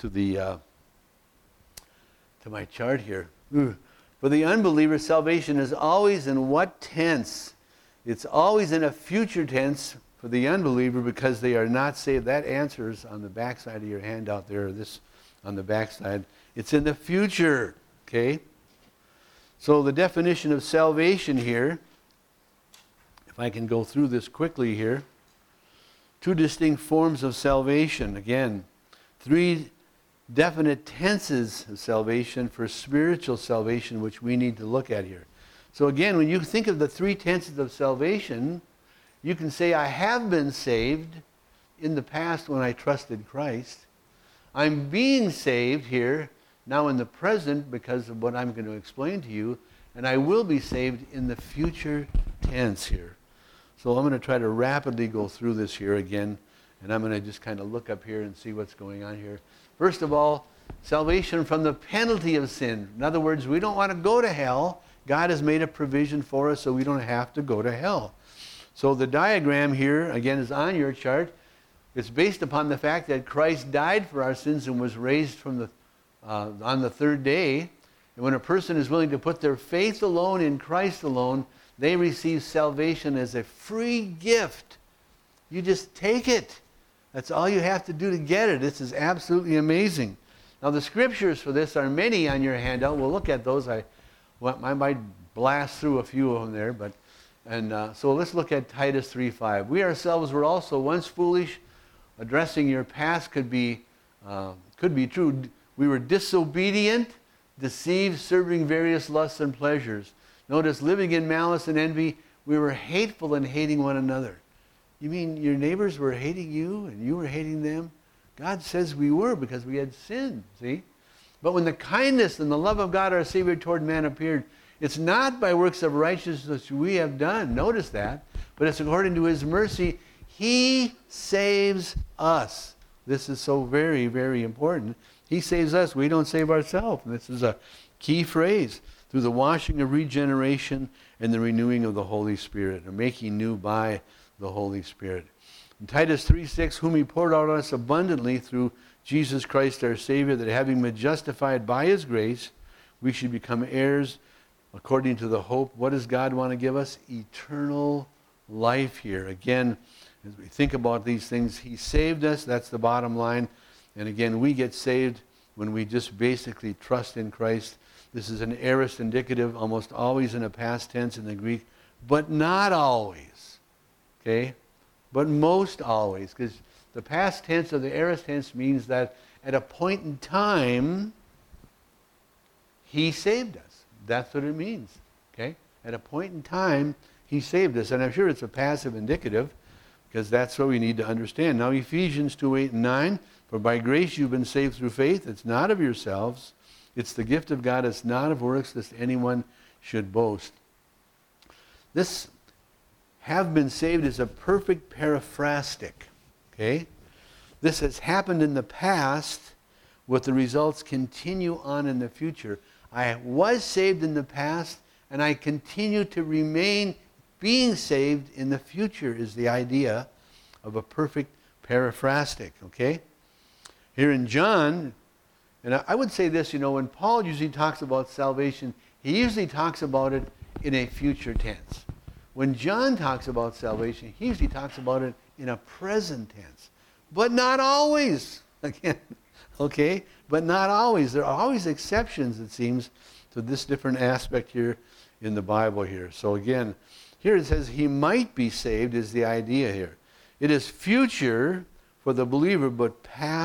my chart here. For the unbeliever, salvation is always in what tense? It's always in a future tense for the unbeliever because they are not saved. That answer is on the backside of your handout there, or this on the backside. It's in the future, okay? So the definition of salvation here, if I can go through this quickly here, 2 distinct forms of salvation. Again, 3 definite tenses of salvation for spiritual salvation, which we need to look at here. So again, when you think of the 3 tenses of salvation, you can say, I have been saved in the past when I trusted Christ. I'm being saved here now in the present because of what I'm going to explain to you, and I will be saved in the future tense here. So I'm going to try to rapidly go through this here again And I'm going to just kind of look up here and see what's going on here. First of all, salvation from the penalty of sin. In other words, we don't want to go to hell. God has made a provision for us so we don't have to go to hell. So the diagram here, again, is on your chart. It's based upon the fact that Christ died for our sins and was raised from on the third day. And when a person is willing to put their faith alone in Christ alone, they receive salvation as a free gift. You just take it. That's all you have to do to get it. This is absolutely amazing. Now the scriptures for this are many on your handout. We'll look at those. I might blast through a few of them there, so let's look at Titus 3:5. We ourselves were also once foolish. Addressing your past could be true. We were disobedient, deceived, serving various lusts and pleasures. Notice, living in malice and envy, we were hateful and hating one another. You mean your neighbors were hating you and you were hating them? God says we were because we had sinned, see? But when the kindness and the love of God our Savior toward man appeared, it's not by works of righteousness we have done, notice that, but it's according to His mercy. He saves us. This is so very, very important. He saves us. We don't save ourselves. And this is a key phrase. Through the washing of regeneration and the renewing of the Holy Spirit, or making new by the Holy Spirit. In Titus 3:6, whom He poured out on us abundantly through Jesus Christ our Savior, that having been justified by His grace, we should become heirs according to the hope. What does God want to give us? Eternal life here. Again, as we think about these things, He saved us. That's the bottom line. And again, we get saved when we just basically trust in Christ. This is an aorist indicative, almost always in a past tense in the Greek, but not always. Okay? But most always. Because the past tense of the aorist tense means that at a point in time, He saved us. That's what it means. Okay? At a point in time, He saved us. And I'm sure it's a passive indicative, because that's what we need to understand. Now, Ephesians 2:8 and 9, for by grace you've been saved through faith. It's not of yourselves. It's the gift of God. It's not of works, lest anyone should boast. This have been saved is a perfect paraphrastic. Okay? This has happened in the past, with the results continue on in the future. I was saved in the past, and I continue to remain being saved in the future, is the idea of a perfect paraphrastic. Okay? Here in John, and I would say this, when Paul usually talks about salvation, he usually talks about it in a future tense. When John talks about salvation, he usually talks about it in a present tense. But not always. Again, okay? But not always. There are always exceptions, it seems, to this different aspect here in the Bible here. So again, here it says he might be saved is the idea here. It is future for the believer, but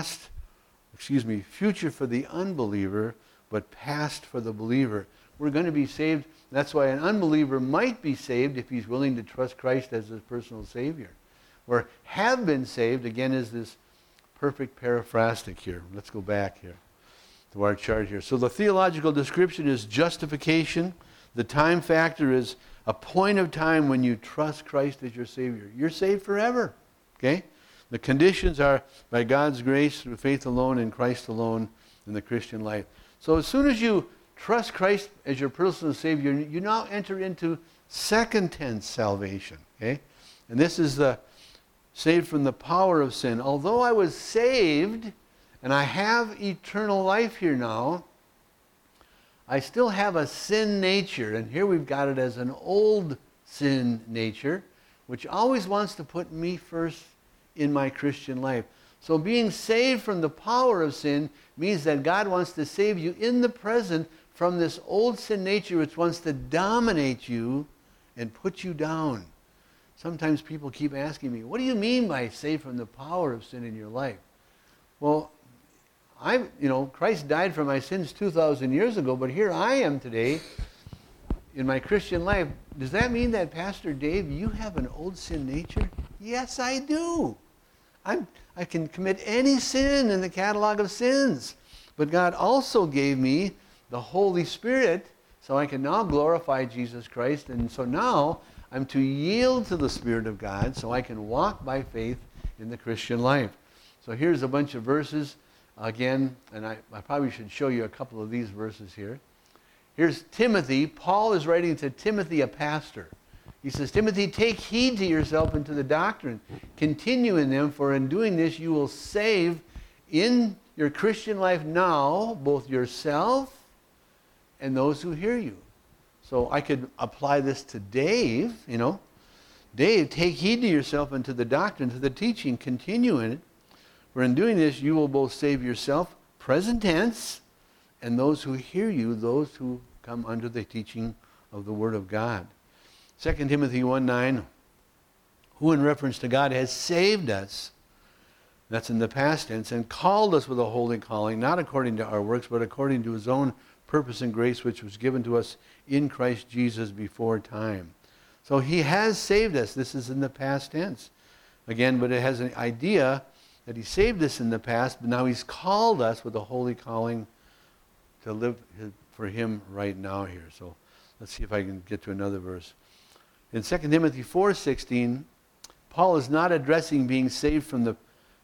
future for the unbeliever, but past for the believer. We're going to be saved. That's why an unbeliever might be saved if he's willing to trust Christ as his personal Savior. Or have been saved, again, is this perfect paraphrastic here. Let's go back here to our chart here. So the theological description is justification. The time factor is a point of time when you trust Christ as your Savior. You're saved forever. Okay? The conditions are by God's grace through faith alone in Christ alone in the Christian life. So as soon as you trust Christ as your personal Savior, you now enter into second tense salvation. Okay? And this is the saved from the power of sin. Although I was saved and I have eternal life here now, I still have a sin nature. And here we've got it as an old sin nature, which always wants to put me first in my Christian life. So being saved from the power of sin means that God wants to save you in the present from this old sin nature which wants to dominate you and put you down. Sometimes people keep asking me, what do you mean by saved from the power of sin in your life? Well, Christ died for my sins 2,000 years ago, but here I am today in my Christian life. Does that mean that, Pastor Dave, you have an old sin nature? Yes, I do. I can commit any sin in the catalog of sins. But God also gave me the Holy Spirit so I can now glorify Jesus Christ. And so now I'm to yield to the Spirit of God so I can walk by faith in the Christian life. So here's a bunch of verses again, and I probably should show you a couple of these verses here. Here's Timothy. Paul is writing to Timothy, a pastor. He says, Timothy, take heed to yourself and to the doctrine. Continue in them, for in doing this you will save in your Christian life now both yourself and those who hear you. So I could apply this to Dave, Dave, take heed to yourself and to the doctrine, to the teaching. Continue in it. For in doing this you will both save yourself, present tense, and those who hear you, those who come under the teaching of the Word of God. 2 Timothy 1:9, who in reference to God has saved us, that's in the past tense, and called us with a holy calling, not according to our works, but according to his own purpose and grace, which was given to us in Christ Jesus before time. So he has saved us. This is in the past tense. Again, but it has an idea that he saved us in the past, but now he's called us with a holy calling to live for him right now here. So let's see if I can get to another verse. In 2 Timothy 4:16, Paul is not addressing being saved from the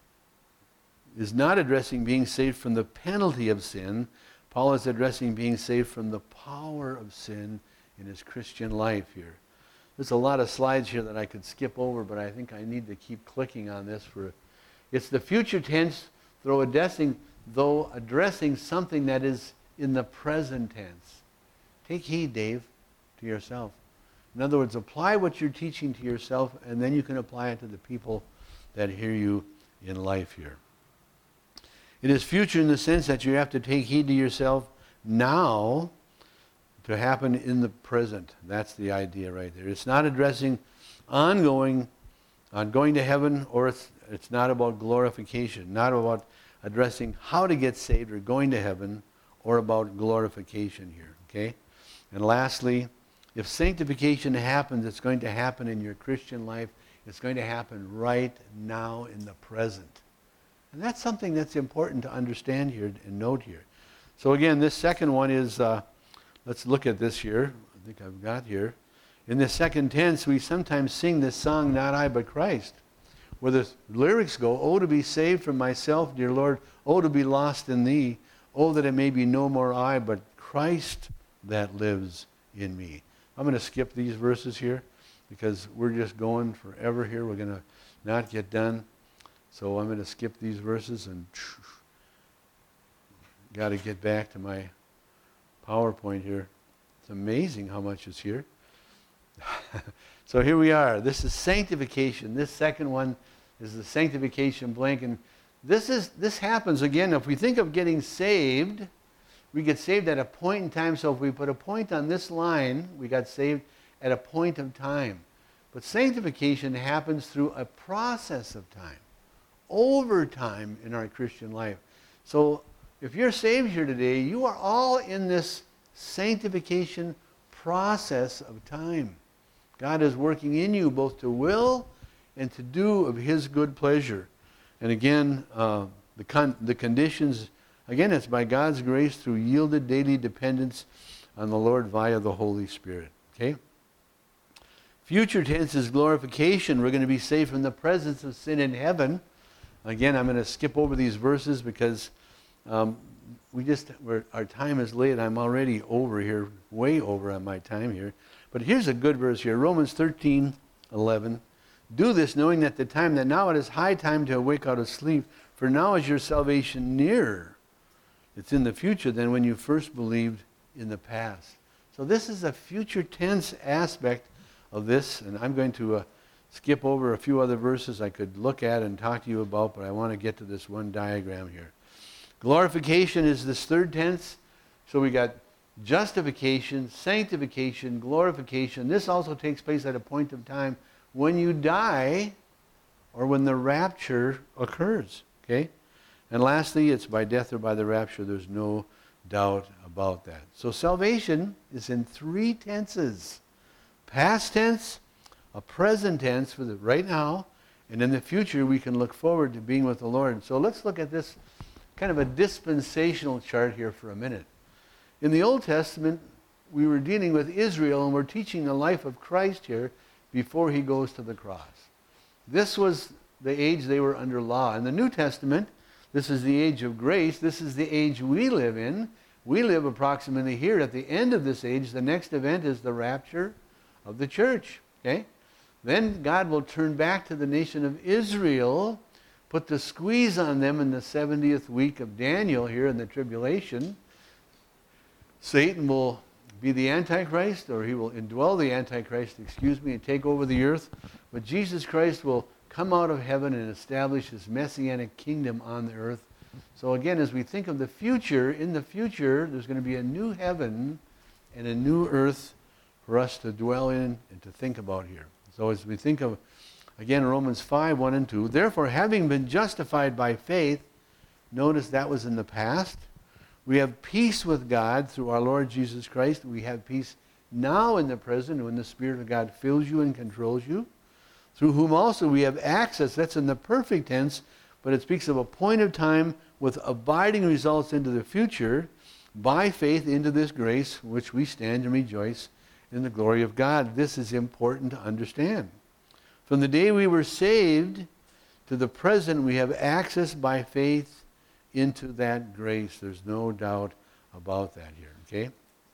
penalty of sin. Paul is addressing being saved from the power of sin in his Christian life here. There's a lot of slides here that I could skip over, but I think I need to keep clicking on this. It's the future tense, though addressing something that is in the present tense. Take heed, Dave, to yourself. In other words, apply what you're teaching to yourself, and then you can apply it to the people that hear you in life here. It is future in the sense that you have to take heed to yourself now to happen in the present. That's the idea right there. It's not addressing ongoing going to heaven, or it's not about glorification, not about addressing how to get saved or going to heaven, or about glorification here, okay? And lastly, if sanctification happens, it's going to happen in your Christian life. It's going to happen right now in the present. And that's something that's important to understand here and note here. So again, this second one is, let's look at this here. I think I've got here. In the second tense, we sometimes sing this song, Not I But Christ, where the lyrics go, oh, to be saved from myself, dear Lord, oh, to be lost in thee, oh, that it may be no more I, but Christ that lives in me. I'm going to skip these verses here because we're just going forever here. We're going to not get done. So I'm going to skip these verses and got to get back to my PowerPoint here. It's amazing how much is here. So here we are. This is sanctification. This second one is the sanctification blank. And this happens, again, if we think of getting saved, we get saved at a point in time. So if we put a point on this line, we got saved at a point of time. But sanctification happens through a process of time, over time in our Christian life. So if you're saved here today, you are all in this sanctification process of time. God is working in you both to will and to do of his good pleasure. And again, the conditions, again, it's by God's grace through yielded daily dependence on the Lord via the Holy Spirit. Okay? Future tense is glorification. We're going to be saved from the presence of sin in heaven. Again, I'm going to skip over these verses because our time is late. I'm already over here, way over on my time here. But here's a good verse here, Romans 13:11. Do this knowing that the time that now it is high time to awake out of sleep, for now is your salvation nearer. It's in the future than when you first believed in the past. So this is a future tense aspect of this, and I'm going to skip over a few other verses I could look at and talk to you about, but I want to get to this one diagram here. Glorification is this third tense. So we got justification, sanctification, glorification. This also takes place at a point of time when you die or when the rapture occurs. Okay? And lastly, it's by death or by the rapture. There's no doubt about that. So salvation is in three tenses. Past tense, a present tense for the right now, and in the future we can look forward to being with the Lord. So let's look at this kind of a dispensational chart here for a minute. In the Old Testament, we were dealing with Israel, and we're teaching the life of Christ here before he goes to the cross. This was the age they were under law. In the New Testament, this is the age of grace. This is the age we live in. We live approximately here at the end of this age. The next event is the rapture of the church. Okay? Then God will turn back to the nation of Israel, put the squeeze on them in the 70th week of Daniel here in the tribulation. Satan will be the Antichrist, or he will indwell the Antichrist, and take over the earth. But Jesus Christ will come out of heaven and establish his messianic kingdom on the earth. So again, as we think of the future, in the future, there's going to be a new heaven and a new earth for us to dwell in and to think about here. So as we think of, again, Romans 5, 1 and 2, therefore, having been justified by faith, notice that was in the past, we have peace with God through our Lord Jesus Christ. We have peace now in the present when the Spirit of God fills you and controls you, through whom also we have access. That's in the perfect tense, but it speaks of a point of time with abiding results into the future by faith into this grace, which we stand and rejoice in the glory of God. This is important to understand. From the day we were saved to the present, we have access by faith into that grace. There's no doubt about that here, okay?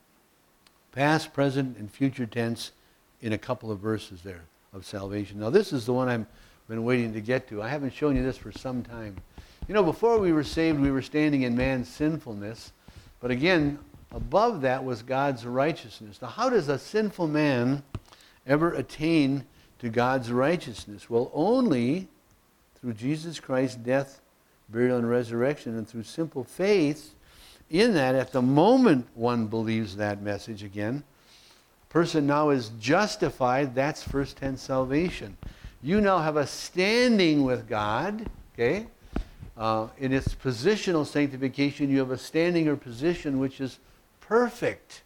Past, present, and future tense in a couple of verses there of salvation. Now this is the one I've been waiting to get to. I haven't shown you this for some time. You know, before we were saved, we were standing in man's sinfulness. But again, above that was God's righteousness. Now how does a sinful man ever attain to God's righteousness? Well, only through Jesus Christ's death, burial, and resurrection, and through simple faith in that. At the moment one believes that message again, a person now is justified. That's first tense salvation. You now have a standing with God, okay? In its positional sanctification, you have a standing or position which is perfect.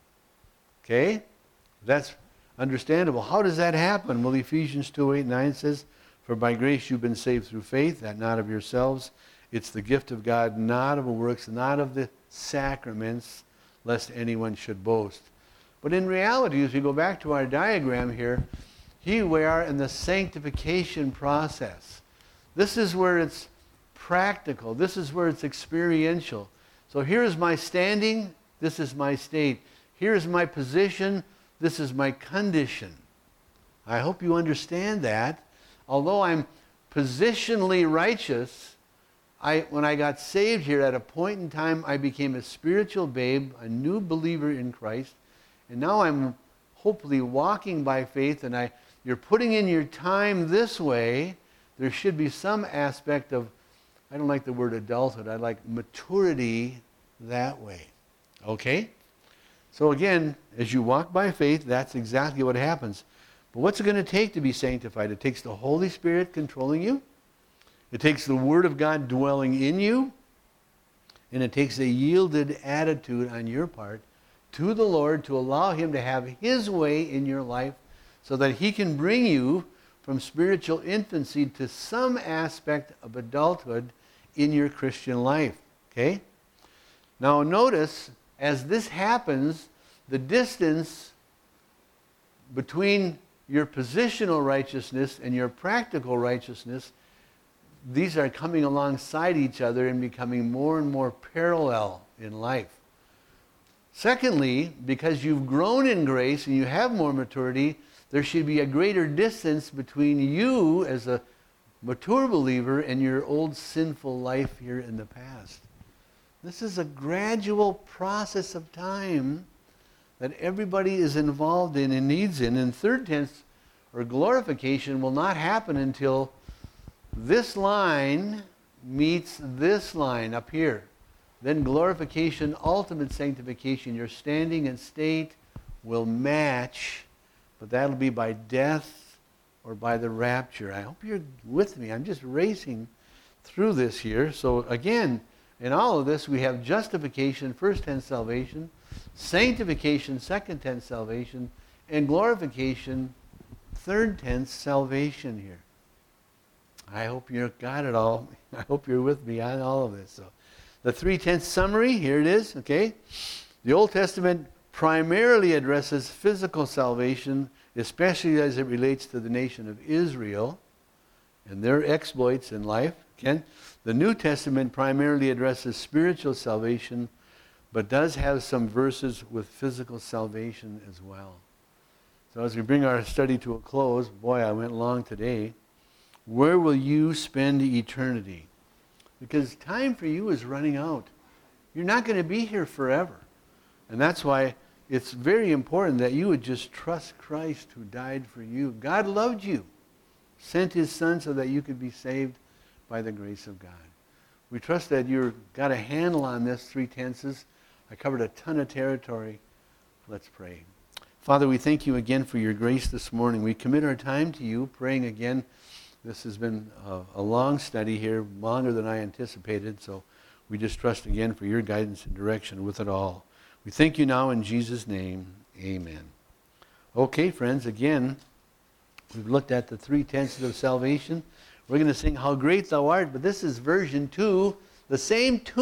Okay? That's understandable. How does that happen? Well, Ephesians 2, 8, 9 says, for by grace you've been saved through faith, that not of yourselves. It's the gift of God, not of works, not of the sacraments, lest anyone should boast. But in reality, as we go back to our diagram here, here we are in the sanctification process. This is where it's practical. This is where it's experiential. So here is my standing. This is my state. Here is my position. This is my condition. I hope you understand that. Although I'm positionally righteous, when I got saved here, at a point in time, I became a spiritual babe, a new believer in Christ. And now I'm hopefully walking by faith, and you're putting in your time this way. There should be some aspect of, I don't like the word adulthood, I like maturity that way. Okay? So again, as you walk by faith, that's exactly what happens. But what's it going to take to be sanctified? It takes the Holy Spirit controlling you. It takes the Word of God dwelling in you. And it takes a yielded attitude on your part to the Lord to allow Him to have His way in your life so that He can bring you from spiritual infancy to some aspect of adulthood in your Christian life. Okay? Now notice, as this happens, the distance between your positional righteousness and your practical righteousness, these are coming alongside each other and becoming more and more parallel in life. Secondly, because you've grown in grace and you have more maturity, there should be a greater distance between you as a mature believer and your old sinful life here in the past. This is a gradual process of time that everybody is involved in and needs in. And third tense, or glorification, will not happen until this line meets this line up here. Then glorification, ultimate sanctification, your standing and state will match, but that'll be by death or by the rapture. I hope you're with me. I'm just racing through this here. So again, in all of this, we have justification, first tense salvation, sanctification, second tense salvation, and glorification, third tense salvation here. I hope you've got it all. I hope you're with me on all of this. So, the three-tenths summary, here it is, okay? The Old Testament primarily addresses physical salvation, especially as it relates to the nation of Israel. and their exploits in life. Ken, the New Testament primarily addresses spiritual salvation, but does have some verses with physical salvation as well. So as we bring our study to a close, boy, I went long today. Where will you spend eternity? Because time for you is running out. You're not going to be here forever. And that's why it's very important that you would just trust Christ who died for you. God loved you, sent his Son so that you could be saved by the grace of God. We trust that you've got a handle on this 3 tenses. I covered a ton of territory. Let's pray. Father, we thank you again for your grace this morning. We commit our time to you, praying again. This has been a long study here, longer than I anticipated, so we just trust again for your guidance and direction with it all. We thank you now in Jesus' name. Amen. Okay, friends, again, we've looked at the 3 tenses of salvation. We're going to sing How Great Thou Art, but this is version 2, the same tune.